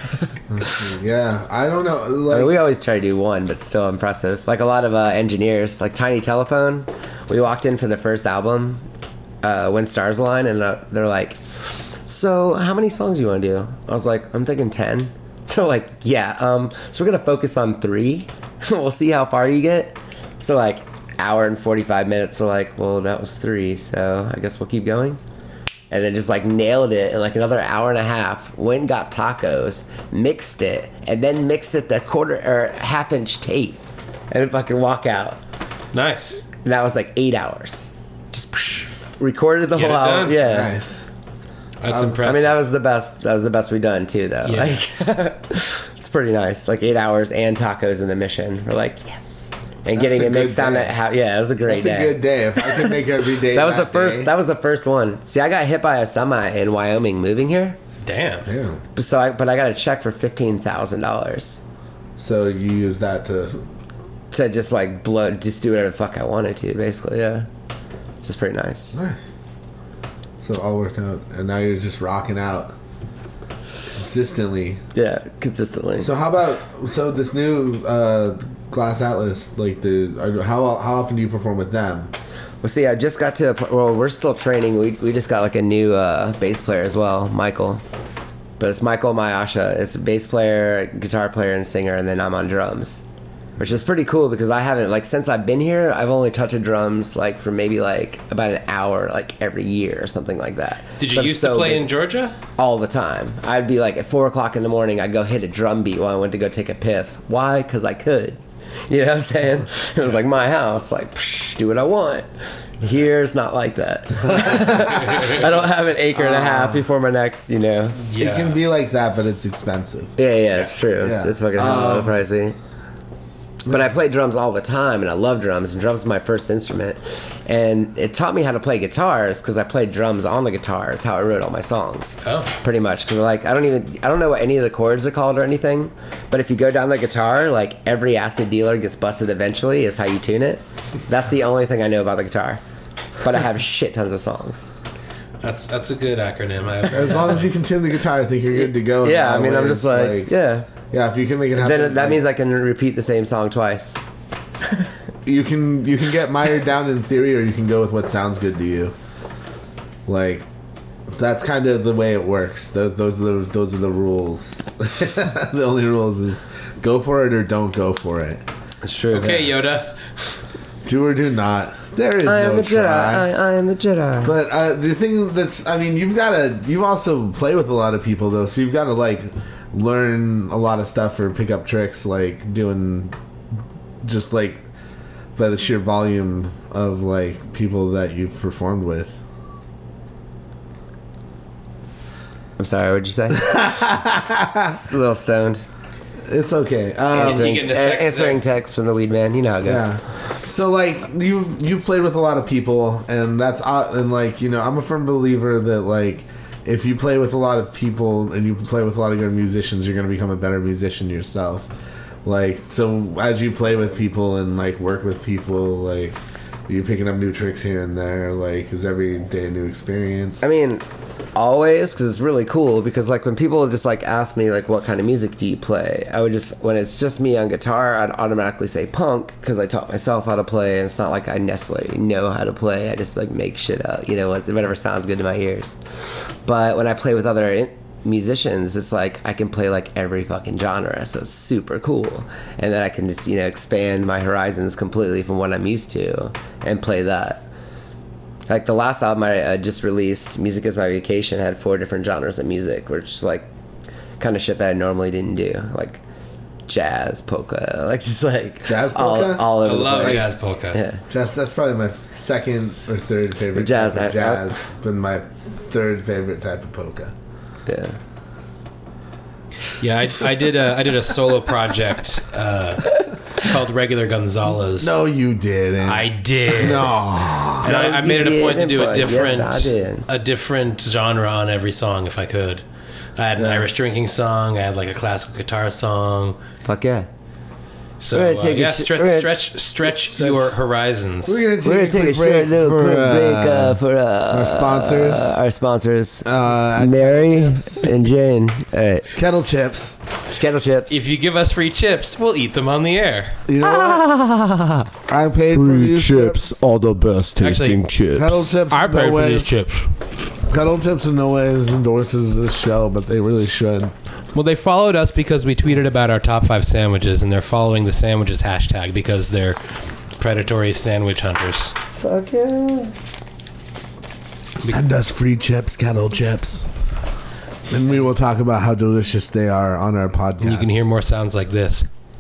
Yeah, I don't know. Like, I mean, we always try to do one, but still impressive. Like a lot of uh, engineers, like Tiny Telephone. We walked in for the first album, uh, When Stars Align, and uh, they're like, "So, how many songs do you want to do?" I was like, "I'm thinking ten." They're like, "Yeah, um, so we're gonna focus on three. We'll see how far you get." So like, hour and forty-five minutes. So like, well, that was three, so I guess we'll keep going. And then just like nailed it in like another hour and a half. Went and got tacos, mixed it, and then mixed it the quarter or half inch tape, and then fucking walk out. Nice. And that was like eight hours. Just psh, recorded the Get whole it album. done. Yeah. nice. That's Um, impressive. I mean, that was the best. That was the best we done too, though. Yeah. Like, it's pretty nice. Like eight hours and tacos in the Mission. We're like, yes. And That's getting a it mixed good down day. at how. Yeah, it was a great That's day. a good day. If I could make every day. That was the first. day- That was the first one. See, I got hit by a semi in Wyoming moving here. Damn. Yeah. So, I, but I got a check for fifteen thousand dollars So you use that to. to just like blow, just do whatever the fuck I wanted to, basically. Yeah, it's just pretty nice. Nice. So it all worked out, and now you're just rocking out consistently. Yeah, consistently. So how about so this new uh, Glass Atlas? Like the are- how how often do you perform with them? Well, see, I just got to. a po- Well, we're still training. We we just got like a new uh, bass player as well, Michael. But it's Michael Mayasha. It's a bass player, guitar player, and singer, and then I'm on drums, which is pretty cool because I haven't like since I've been here. I've only touched drums like for maybe like about an hour like every year or something like that. Did you So I'm used so to play busy. in Georgia? All the time? I'd be like at four o'clock in the morning. I'd go hit a drum beat while I went to go take a piss. Why? Because I could. You know what I'm saying? It was like my house. Like psh, do what I want. Here's not like that. I don't have an acre and a half before my next. You know. Yeah. It can be like that, but it's expensive. Yeah, yeah, it's true. It's, Yeah. it's fucking hell Um, pricey. But I play drums all the time, and I love drums. And drums is my first instrument, and it taught me how to play guitars because I played drums on the guitar. Is how I wrote all my songs. Oh. Pretty much, because like I don't even I don't know what any of the chords are called or anything. But if you go down the guitar, like every acid dealer gets busted eventually. Is how you tune it. That's the only thing I know about the guitar. But I have shit tons of songs. That's that's a good acronym. I As long as you can tune the guitar, I think you're good to go. in Yeah, a lot I of mean, I'm ways. just like, yeah. yeah. If you can make it happen, Then that like, means I can repeat the same song twice. you can you can get mired down in theory, or you can go with what sounds good to you. Like that's kind of the way it works. Those those are the those are the rules. The only rules is go for it or don't go for it. It's true. Okay, Yoda. Do or do not. There is I am no the Jedi. try. I, I am the Jedi. But uh, the thing that's, I mean, you've got to, you also play with a lot of people though, so you've got to like learn a lot of stuff or pick up tricks, like doing just like by the sheer volume of like people that you've performed with. I'm sorry, what'd you say? Just a little stoned. It's okay. Um, Answering, you get into sex a- answering then? texts from the weed man. You know how it goes. Yeah. So like you've you've played with a lot of people, and that's uh, and like you know I'm a firm believer that like if you play with a lot of people and you play with a lot of good musicians, you're gonna become a better musician yourself. Like so as you play with people and like work with people, like you're picking up new tricks here and there. Like is every day a new experience. I mean, always, because it's really cool. Because like when people just like ask me like what kind of music do you play, I would just when it's just me on guitar, I'd automatically say punk because I taught myself how to play, and it's not like I necessarily know how to play. I just like make shit up, you know, whatever sounds good to my ears. But when I play with other in- musicians, it's like I can play like every fucking genre, so it's super cool. And then I can just you know expand my horizons completely from what I'm used to and play that. Like the last album I uh, just released, Music Is My Vacation, had four different genres of music, which is like kind of shit that I normally didn't do, like jazz, polka, like just like Jazz all, polka? all I over the love place. jazz polka. Yeah, Just that's probably my second or third favorite. Jazz, type of I- I- jazz, been my third favorite type of polka. yeah. Yeah, I, I did a I did a solo project uh, called Regular Gonzalez. No, you didn't. I did. No. And No, I, I you made it a point to didn't, do a but yes, different, I did. a different genre on every song if I could. I had an Irish drinking song. I had like a classical guitar song. Fuck yeah. So We're gonna uh, take a yeah, sh- stretch, we're gonna- stretch, stretch your horizons. We're gonna take, We're gonna take a quick short break little for, quick break uh, uh, for uh, our sponsors. uh, our sponsors, uh, Mary and Jane. All right, Kettle Chips. kettle chips. If you give us free chips, we'll eat them on the air. You know what? I paid for Free these chips, all the best Actually, tasting chips. Kettle Chips. I in no paid for way- these chips. Kettle Chips in no ways endorses this show, but they really should. Well, they followed us because we tweeted about our top five sandwiches, and they're following the sandwiches hashtag because they're predatory sandwich hunters. Fuck yeah. Send us free chips, Kettle Chips. And we will talk about how delicious they are on our podcast. You can hear more sounds like this.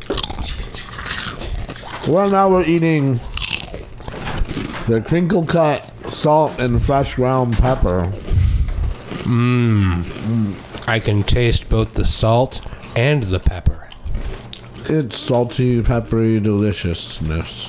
Well, now we're eating the crinkle cut salt and fresh ground pepper. I can taste both the salt and the pepper. It's salty, peppery deliciousness.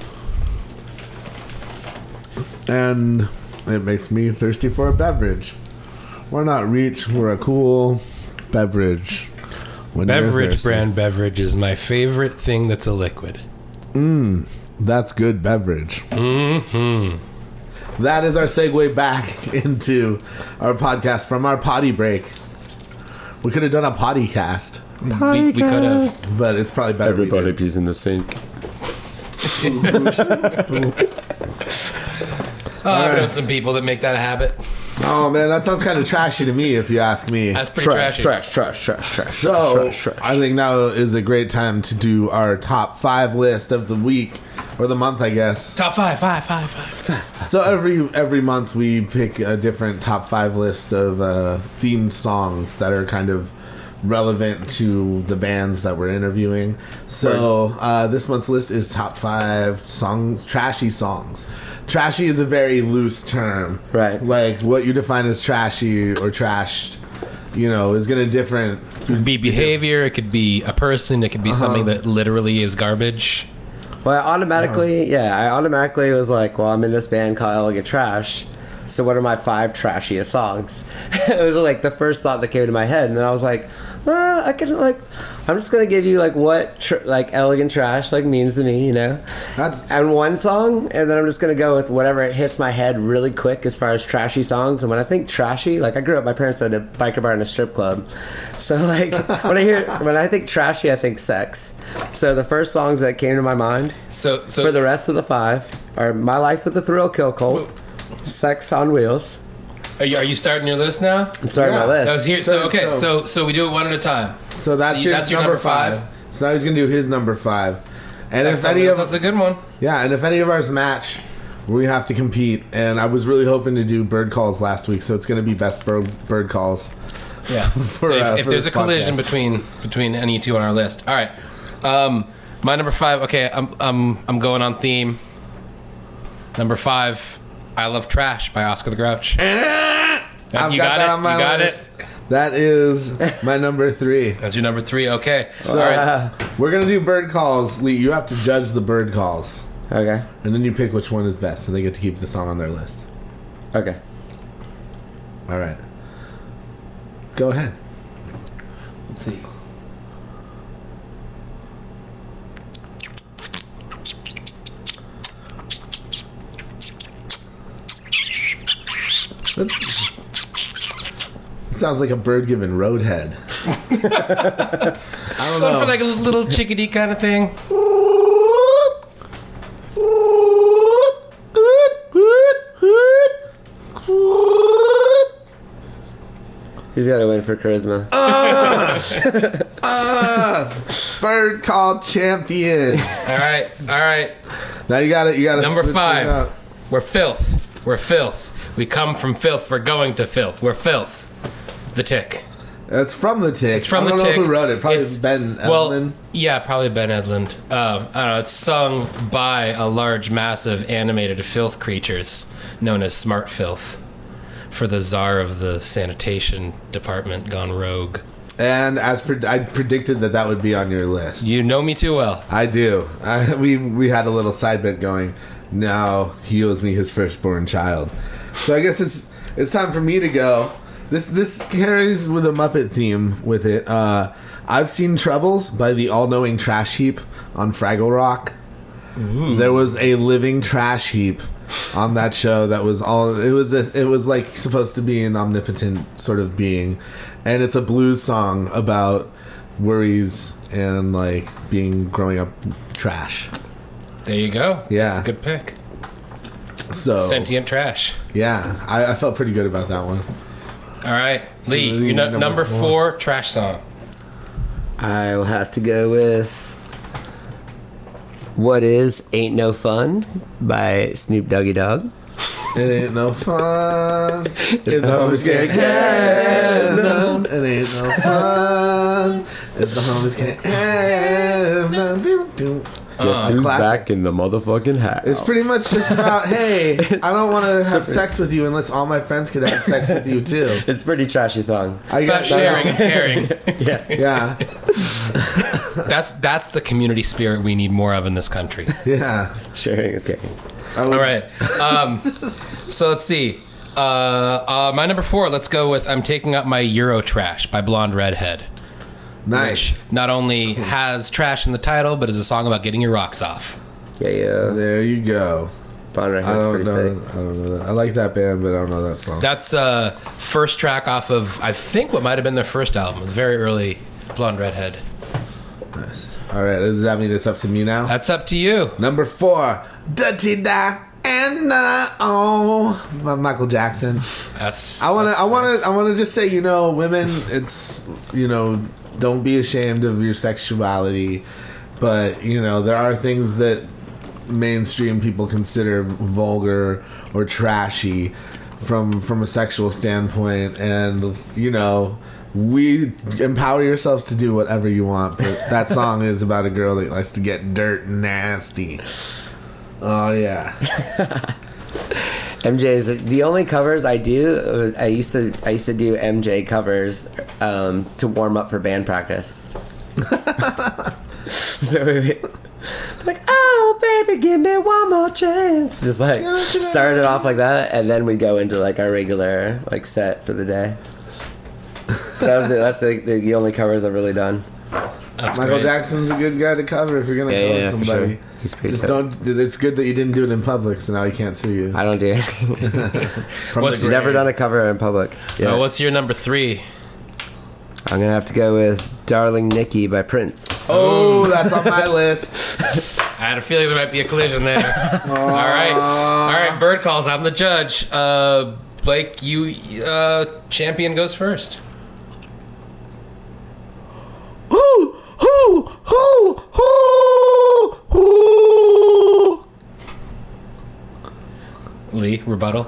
And it makes me thirsty for a beverage. Why not reach for a cool beverage? When you're Beverage thirsty? brand beverage is my favorite thing that's a liquid. That's good beverage. Mm-hmm. That is our segue back into our podcast from our potty break. We could have done a potty cast, We, we could have. but it's probably better. we Everybody did. pees in the sink. Oh, I've known some people that make that a habit. Oh man, that sounds kind of trashy to me, if you ask me. That's pretty Trash, trashy. trash, trash, trash, trash. So trash, trash. I think now is a great time to do our top five list of the week or the month, I guess. Top five, five, five, five. So every every month we pick a different top five list of uh, themed songs that are kind of relevant to the bands that we're interviewing. So uh, this month's list is top five song trashy songs. Trashy is a very loose term, Right. Like what you define as trashy or trashed, you know, is going to different. It could be behavior, it could be a person, it could be something that literally is garbage. Well, I automatically, yeah, I automatically was like, well, I'm in this band called Elegant Trash. So what are my five trashiest songs? It was like the first thought that came to my head, and then I was like, well, I can like, I'm just gonna give you like what tr- like Elegant Trash like means to me, you know. That's And one song, and then I'm just gonna go with whatever it hits my head really quick as far as trashy songs. And when I think trashy, like I grew up, my parents had a biker bar and a strip club, so like when I hear when I think trashy, I think sex. So the first songs that came to my mind So, so for the rest of the five are "My Life with the Thrill Kill Cult," "Sex on Wheels." are you, are you starting your list now? I'm starting Yeah, my list. That was here. So, So- okay, so- so so we do it one at a time. so that's, So you- your, that's your number, number five. five. So now he's gonna do his number five. And Sex if on any Wheels, of that's a good one. yeah, and if any of ours match, we have to compete. And I was really hoping to do bird calls last week, so it's gonna be best bird bird calls. Yeah. For, so if, uh, if for there's this a collision podcast. between between any two on our list, all right. Um, my number five. Okay, I'm I'm I'm going on theme. Number five, "I Love Trash" by Oscar the Grouch. I've you got, got, that it. on my you got list. it. That is my number three. That's your number three. Okay. So all right. we're gonna do bird calls. Lee, you have to judge the bird calls, Okay. and then you pick which one is best, and they get to keep the song on their list. Okay. All right. Go ahead. Let's see. That sounds like a bird giving roadhead. I don't Going know. for like a little chickadee kind of thing. He's got to win for charisma. Bird call champion. All right. All right. Now you got it. You got to Number five. We're filth. We're filth. We come from filth. We're going to filth. We're filth. The Tick. It's from the Tick. It's from I don't the know Tick. who wrote it. Probably It's- Ben Edlund. Well, yeah, probably Ben Edlund. Um, I don't know. It's sung by a large, massive animated filth creatures known as Smart Filth, for the czar of the sanitation department gone rogue. And as pre- I predicted that that would be on your list. You know me too well. I do. I, we we had a little side bit going. Now he owes me his firstborn child. So I guess it's it's time for me to go. This this carries with a Muppet theme with it. Uh, I've seen Troubles by the all-knowing trash heap on Fraggle Rock. Ooh. There was a living trash heap on that show that was all it was a, it was like supposed to be an omnipotent sort of being, and it's a blues song about worries and like being growing up trash. There you go. Yeah, that's a good pick. So sentient trash. Yeah, I, I felt pretty good about that one. All right, So Lee, Lee, your no, number number four. four. trash song. I will have to go with What Is Ain't No Fun by Snoop Doggy Dogg. It ain't no fun if the homies can't have none. It ain't no fun if the homies can't have none. Do, do. Guess Uh, who's classic. back in the motherfucking house? It's pretty much just about, hey, I don't want to have sex with you unless all my friends could have sex with you too. It's a pretty trashy song. I About got sharing and caring. Yeah. Yeah, That's that's the community spirit we need more of in this country. yeah. Sharing is caring. I would- All right. Um, so let's see. Uh, uh, my number four. Let's go with "I'm Taking Up My Euro Trash" by Blonde Redhead. Nice. Not only has trash in the title, but is a song about getting your rocks off. Yeah, yeah. There you go. Bond I Redhead's don't pretty know. sick. I don't know that. I like that band, but I don't know that song. That's uh, first track off of I think what might have been their first album, very early Blonde Redhead. Nice. All right. Does that mean it's up to me now? That's up to you. Number four, Dirty Da and Oh by Michael Jackson. That's. I wanna that's I wanna nice. I wanna just say, you know, women, it's, you know, don't be ashamed of your sexuality, but you know, there are things that mainstream people consider vulgar or trashy from from a sexual standpoint, and you know, we empower yourselves to do whatever you want, but that song is about a girl that likes to get dirt and nasty. Oh yeah. M J's the only covers I do. I used to I used to do M J covers um, to warm up for band practice. So we like, oh baby, give me one more chance. Just like started off like that, and then we go into like our regular like set for the day. That was the, that's the, the, the only covers I've really done. That's Michael great. Jackson's a good guy to cover if you're gonna Yeah, cover yeah, for somebody. sure. He's pretty Just dope. don't. It's good that you didn't do it in public, so now he can't sue you. I don't do it. From What's the your- Never done a cover in public. Yeah. Uh, what's your number three? I'm gonna have to go with "Darling Nikki" by Prince. Oh, that's on my list. I had a feeling there might be a collision there. All right, all right. Bird calls. I'm the judge. Uh, Blake, you uh, champion goes first. Hoo, hoo, hoo, hoo, hoo. Lee, rebuttal.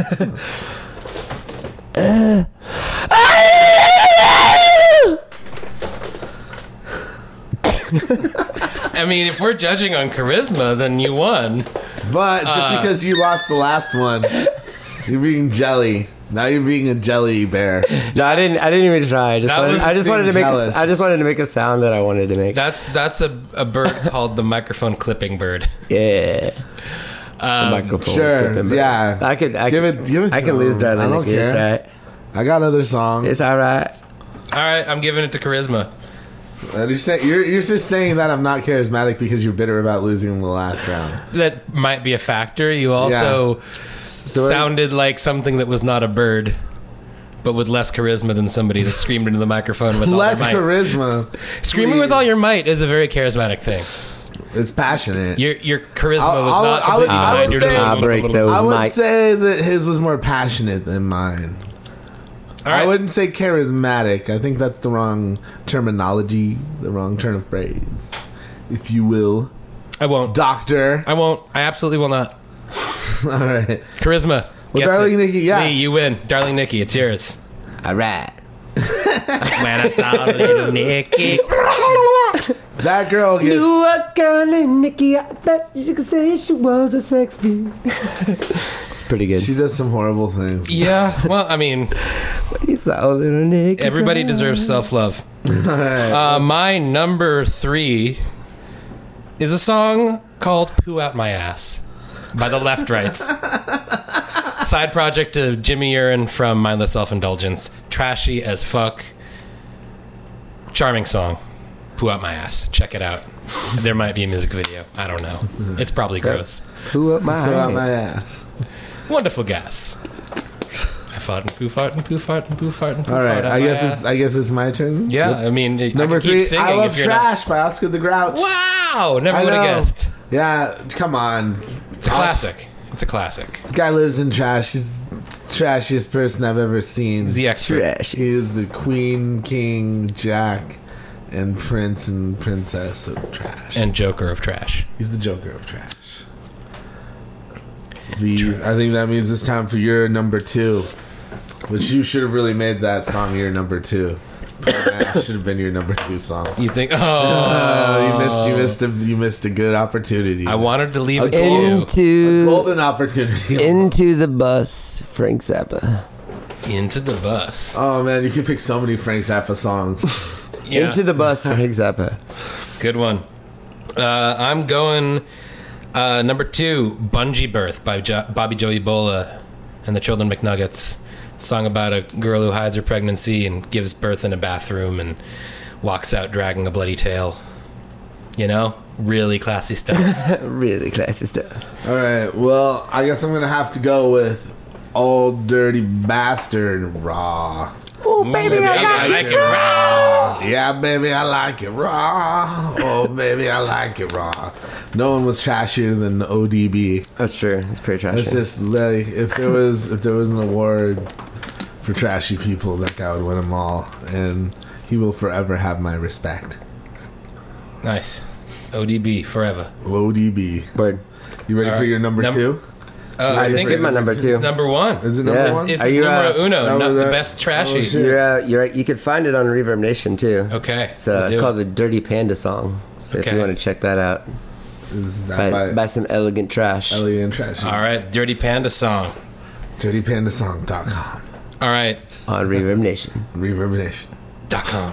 I mean, if we're judging on charisma, then you won. But just Uh. because you lost the last one, you're being jelly. Now you're being a jelly bear. No, I didn't. I didn't even try. I just That wanted. was I just being wanted to make. jealous. A, I just wanted to make a sound that I wanted to make. That's that's a, a bird called the microphone clipping bird. Yeah. Um, Microphone. sure, clipping, but yeah. I could. I Give could, it- give it I to can lose, him. darling I don't Nikki. It's care. alright. I got other songs. It's alright. All right, I'm giving it to charisma. Uh, you're, say, you're, you're just saying that I'm not charismatic because you're bitter about losing in the last round. That might be a factor. You also So sounded like something that was not a bird, but with less charisma than somebody that screamed into the microphone with Less all their might. charisma. Screaming with all your might is a very charismatic thing. It's passionate. Your your charisma I'll- was I'll- not I would- completely I behind would your say- I'll break those I would mics. say that his was more passionate than mine. All right. I wouldn't say charismatic. I think that's the wrong terminology, the wrong turn of phrase, if you will. I won't. Doctor. I won't. I absolutely will not. All right. Charisma. Well, gets Darling it. Nikki, yeah. Lee, you win. Darling Nikki, it's yours. Alright. When I saw little Nikki. That girl gets. Knew a girl named Nikki. I bet you could say she was a sex fiend. It's pretty good. She does some horrible things. Yeah, well, I mean, He's that little naked everybody guy. deserves self-love. Alright. Uh, my number three is a song called Poo Out My Ass by the Left Rights. Side project of Jimmy Urine from Mindless Self-Indulgence. Trashy as fuck. Charming song. Poo Out My Ass. Check it out. There might be a music video. I don't know. It's probably gross. Poo up my Fill out my ass. ass. Wonderful guess. I fart and poo fart and poo fart and poo fart and poo All right, fart out I my guess ass. it's I guess it's my turn. Yeah, I mean, I Number could keep three, singing I Love if you're not- Trash by Oscar the Grouch. Wow! Never I would have know. guessed. Yeah, come on. It's a classic. It's a classic. The guy lives in trash. He's the trashiest person I've ever seen. He's the expert. Trash. He is the Queen, King, Jack, and Prince and Princess of trash. And Joker of trash. He's the Joker of trash. The I think that means it's time for your number two, which you should have really made that song your number two. That should have been your number two song. You think, oh, Uh, you missed. You missed a. You missed a good opportunity. I wanted to leave it to Okay. you. Into golden opportunity. into the bus, Frank Zappa. Into the bus. Oh man, you could pick so many Frank Zappa songs. Yeah, Into the bus, Frank Zappa. good one. Uh, I'm going uh, number two, Bungee Birth by jo- Bobby Joe Ebola and the Children McNuggets. Song about a girl who hides her pregnancy and gives birth in a bathroom and walks out dragging a bloody tail. You know? Really classy stuff. Really classy stuff. All right. Well, I guess I'm gonna have to go with Old Dirty Bastard Raw. Oh, baby, I I like like it raw. Yeah, baby, I like it raw. Oh, baby, I like it raw. No one was trashier than O D B. That's true. It's pretty trashy. It's just like if there was if there was an award for trashy people, that guy would win them all, and he will forever have my respect. Nice. O D B forever. O D B. Word. You ready All for right. your number Num- two? Uh, I I just think did my it's number two. number one. Is it number Yeah. one? It's Are you, numero uh, uno, that not was the a- best trashy. oh, shit. You're, uh, you're right. You could find it on Reverb Nation too. Okay. It's uh, we'll do called it. the Dirty Panda song. So if Okay. you want to check that out, Is that by, by, by some elegant trash. Ellie and Trashy? All right, Dirty Panda song. dirty panda song dot com. All right, On Reverb Nation. Reverb Nation. dot com.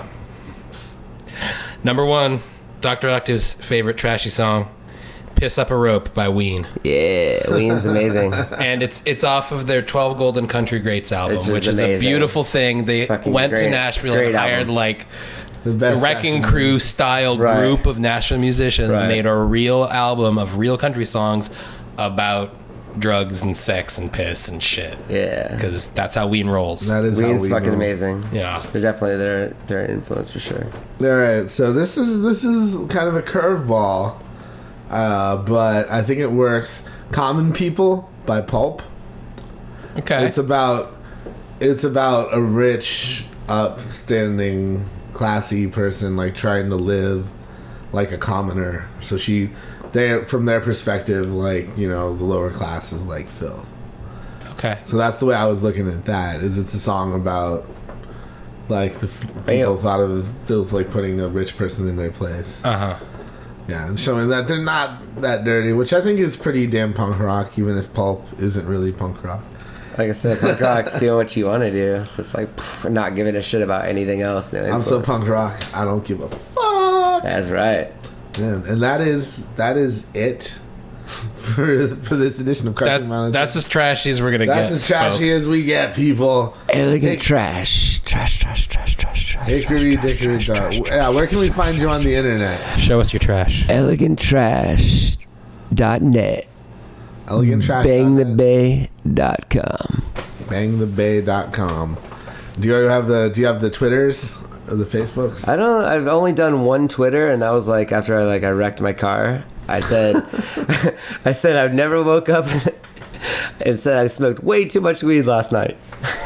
Number one, Doctor Octave's favorite trashy song, "Piss Up a Rope" by Ween, Yeah, Ween's amazing. and it's it's off of their twelve Golden Country Greats album, It's just which is a amazing. beautiful thing. They It's fucking went to great. Nashville Great and hired album. like The a best Wrecking session. Crew style Right. group of Nashville musicians, Right. made a real album of real country songs about drugs and sex and piss and shit. Yeah. Because that's how Ween rolls. That is how Ween's we fucking roll. amazing. Yeah. They're definitely their their influence for sure. All right, so this is this is kind of a curveball, uh, but I think it works. "Common People" by Pulp. Okay. It's about it's about a rich, upstanding, classy person like trying to live like a commoner. So she, they from their perspective, like you know, the lower class is like filth. okay. So that's the way I was looking at that. Is it's a song about like the f- people Filth. thought of filth like putting a rich person in their place. Uh huh. Yeah, and showing that they're not that dirty, which I think is pretty damn punk rock, even if Pulp isn't really punk rock. Like I said, punk rock's doing what you want to do. So it's like pff, not giving a shit about anything else. No I'm so influence. punk rock, I don't give a fuck. That's right. Man, and that is that is it for for this edition of Cartoon That's Violence. that's as trashy as we're gonna That's get. as trashy folks. as we get, people. Elegant Hick- trash. Trash, trash, trash, trash, trash. Hickory trash, dickory trash, dock. trash, trash, Yeah, where can we trash, find you trash, on the internet? Show us your trash. Elegant trash dot net. Elegant Trash. Bang the bay dot com. bang the bay dot com. Do you have the Do you have the Twitters or the Facebooks? I don't. I've only done one Twitter, and that was like after I like I wrecked my car. I said, I said I've never woke up and said I smoked way too much weed last night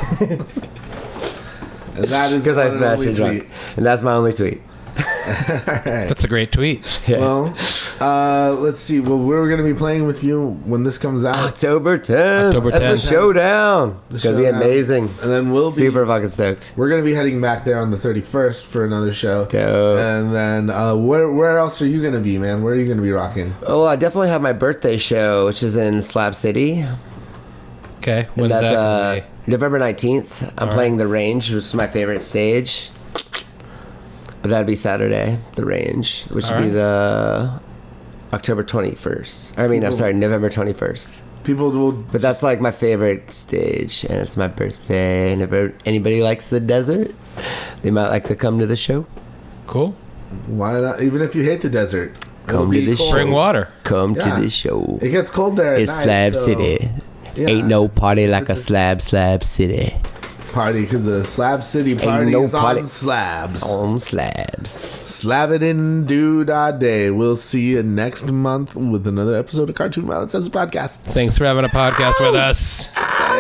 And that is because I the one and smashed only it drunk, tweet. and that's my only tweet. That's a great tweet. Yeah. Well, uh, let's see. Well, we're going to be playing with you when this comes out. October tenth, October at the tenth. showdown. It's The gonna be showdown. amazing. And then we'll be Super fucking stoked. We're gonna be heading back there on the thirty-first for another show. Dope. And then uh, where where else are you gonna be, man? Where are you gonna be rocking? Oh, I definitely have my birthday show, which is in Slab City. Okay, And when's that's that? uh, gonna November nineteenth. I'm All playing The Range, which is my favorite stage. But that'd be Saturday, The Range, which All would be right. the October twenty-first. I mean, I'm sorry, November twenty-first. People will. But that's like my favorite stage, and it's my birthday. And if anybody likes the desert, they might like to come to the show. be? Cool. Why not? Even if you hate the desert, Come it'll to be the cold. show. Bring water. Come Yeah. to the show. It gets cold there. At It's night, Slab so- City. Yeah. Ain't no party like a It's a- slab, slab city. Party because the Slab City party no is party- on slabs. On slabs. Slab it in, do da day. We'll see you next month with another episode of Cartoon Violence as a podcast. Thanks for having a podcast with us.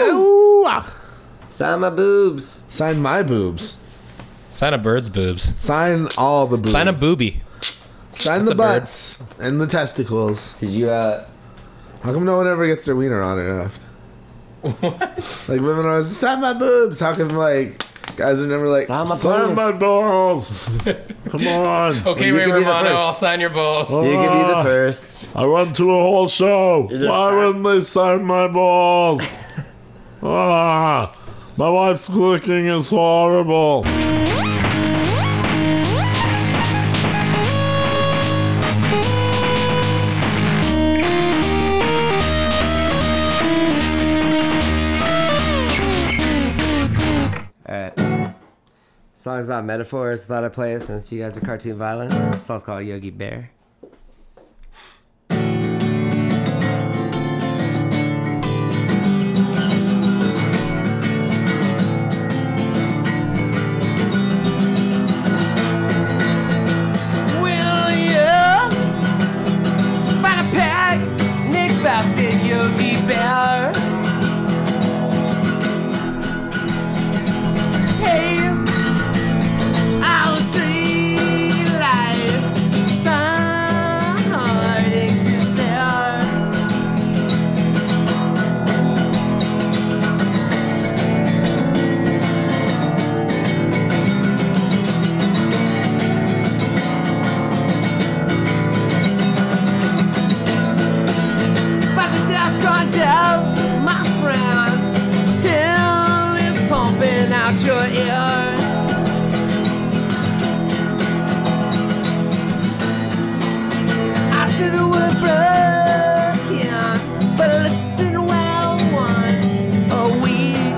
Sign my boobs. Sign my boobs. Sign a bird's boobs. Sign all the boobs. Sign a booby. Sign That's the a bird. butts and the testicles. Did you, uh... How come no one ever gets their wiener on enough? Like women are always, sign my boobs. How come like guys are never like, Sign my sign penis." my balls? Come on. Okay, You Ray can be the Romano, first. I'll sign your balls. You can be the Ah. first. I went to a whole show. just Why sign- wouldn't they sign my balls? ah, my wife's cooking is horrible. Alright. Song's about metaphors. Thought I'd play it since you guys are cartoon violence. The song's called Yogi Bear. Will you find a peg, Nick Basket, Yogi Bear? Hey, I'll see lights starting to stare. But the death gone deaf, my friend, till it's pumping out your ears. I still the word broken, but listen well once a week.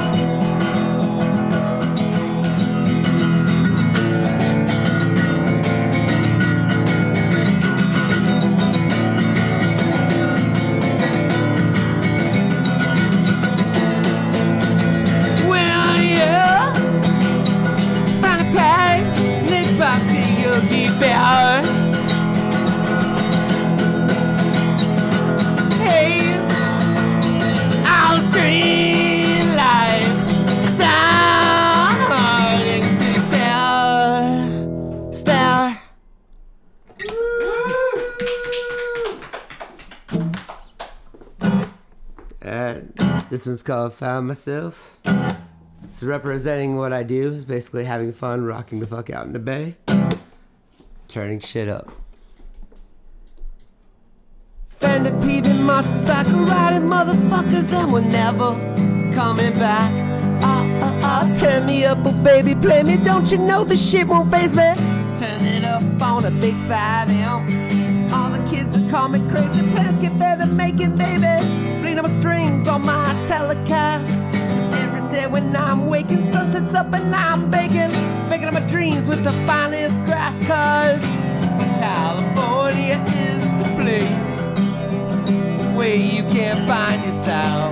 Will you find a peg, Nick Basket, Yogi Bear? Hey, I'll see lights starting to stare, stare. Uh, this one's called Found Myself. It's representing what I do. Is basically having fun, rocking the fuck out in the bay, turning shit up. Fender peeving marshal stock riding motherfuckers, and we're never coming back. Ah ah ah, turn me up, oh baby, play me. Don't you know the shit won't face me? Turn it up on a big five M. All the kids are call me crazy. Plans get fed, they're making babies. Bleed my strings on my telecast. Every day when I'm waking, sun sets up and I'm baking. Making up my dreams with the finest grass, cause California is the place where you can find yourself.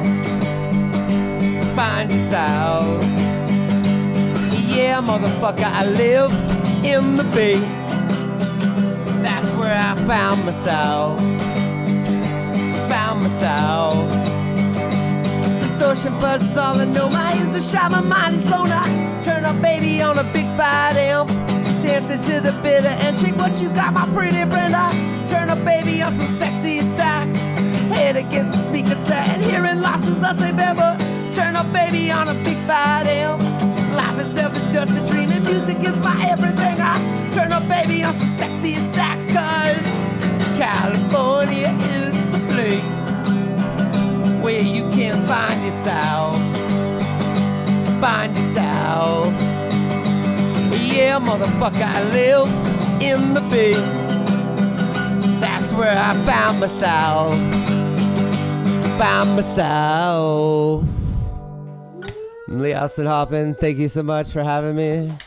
Find yourself. Yeah, motherfucker, I live in the Bay. That's where I found myself. Found myself. Distortion fuzz, all I know. My ears are shot, my mind is blown. I turn up, baby, on a big five amp. Dancing to the bitter and shake what you got, my pretty friend. I turn up, baby, on some sexy stacks. Head against the speaker set and hearing losses, I say, Beba. Turn up, baby, on a big five amp. Life itself is just a dream and music is my everything. I turn up, baby, on some sexy stacks, cause California is the place where you can find fuck I live in the Bay. That's where I found myself. Found myself. I'm Lee Austin Hoppin. Thank you so much for having me.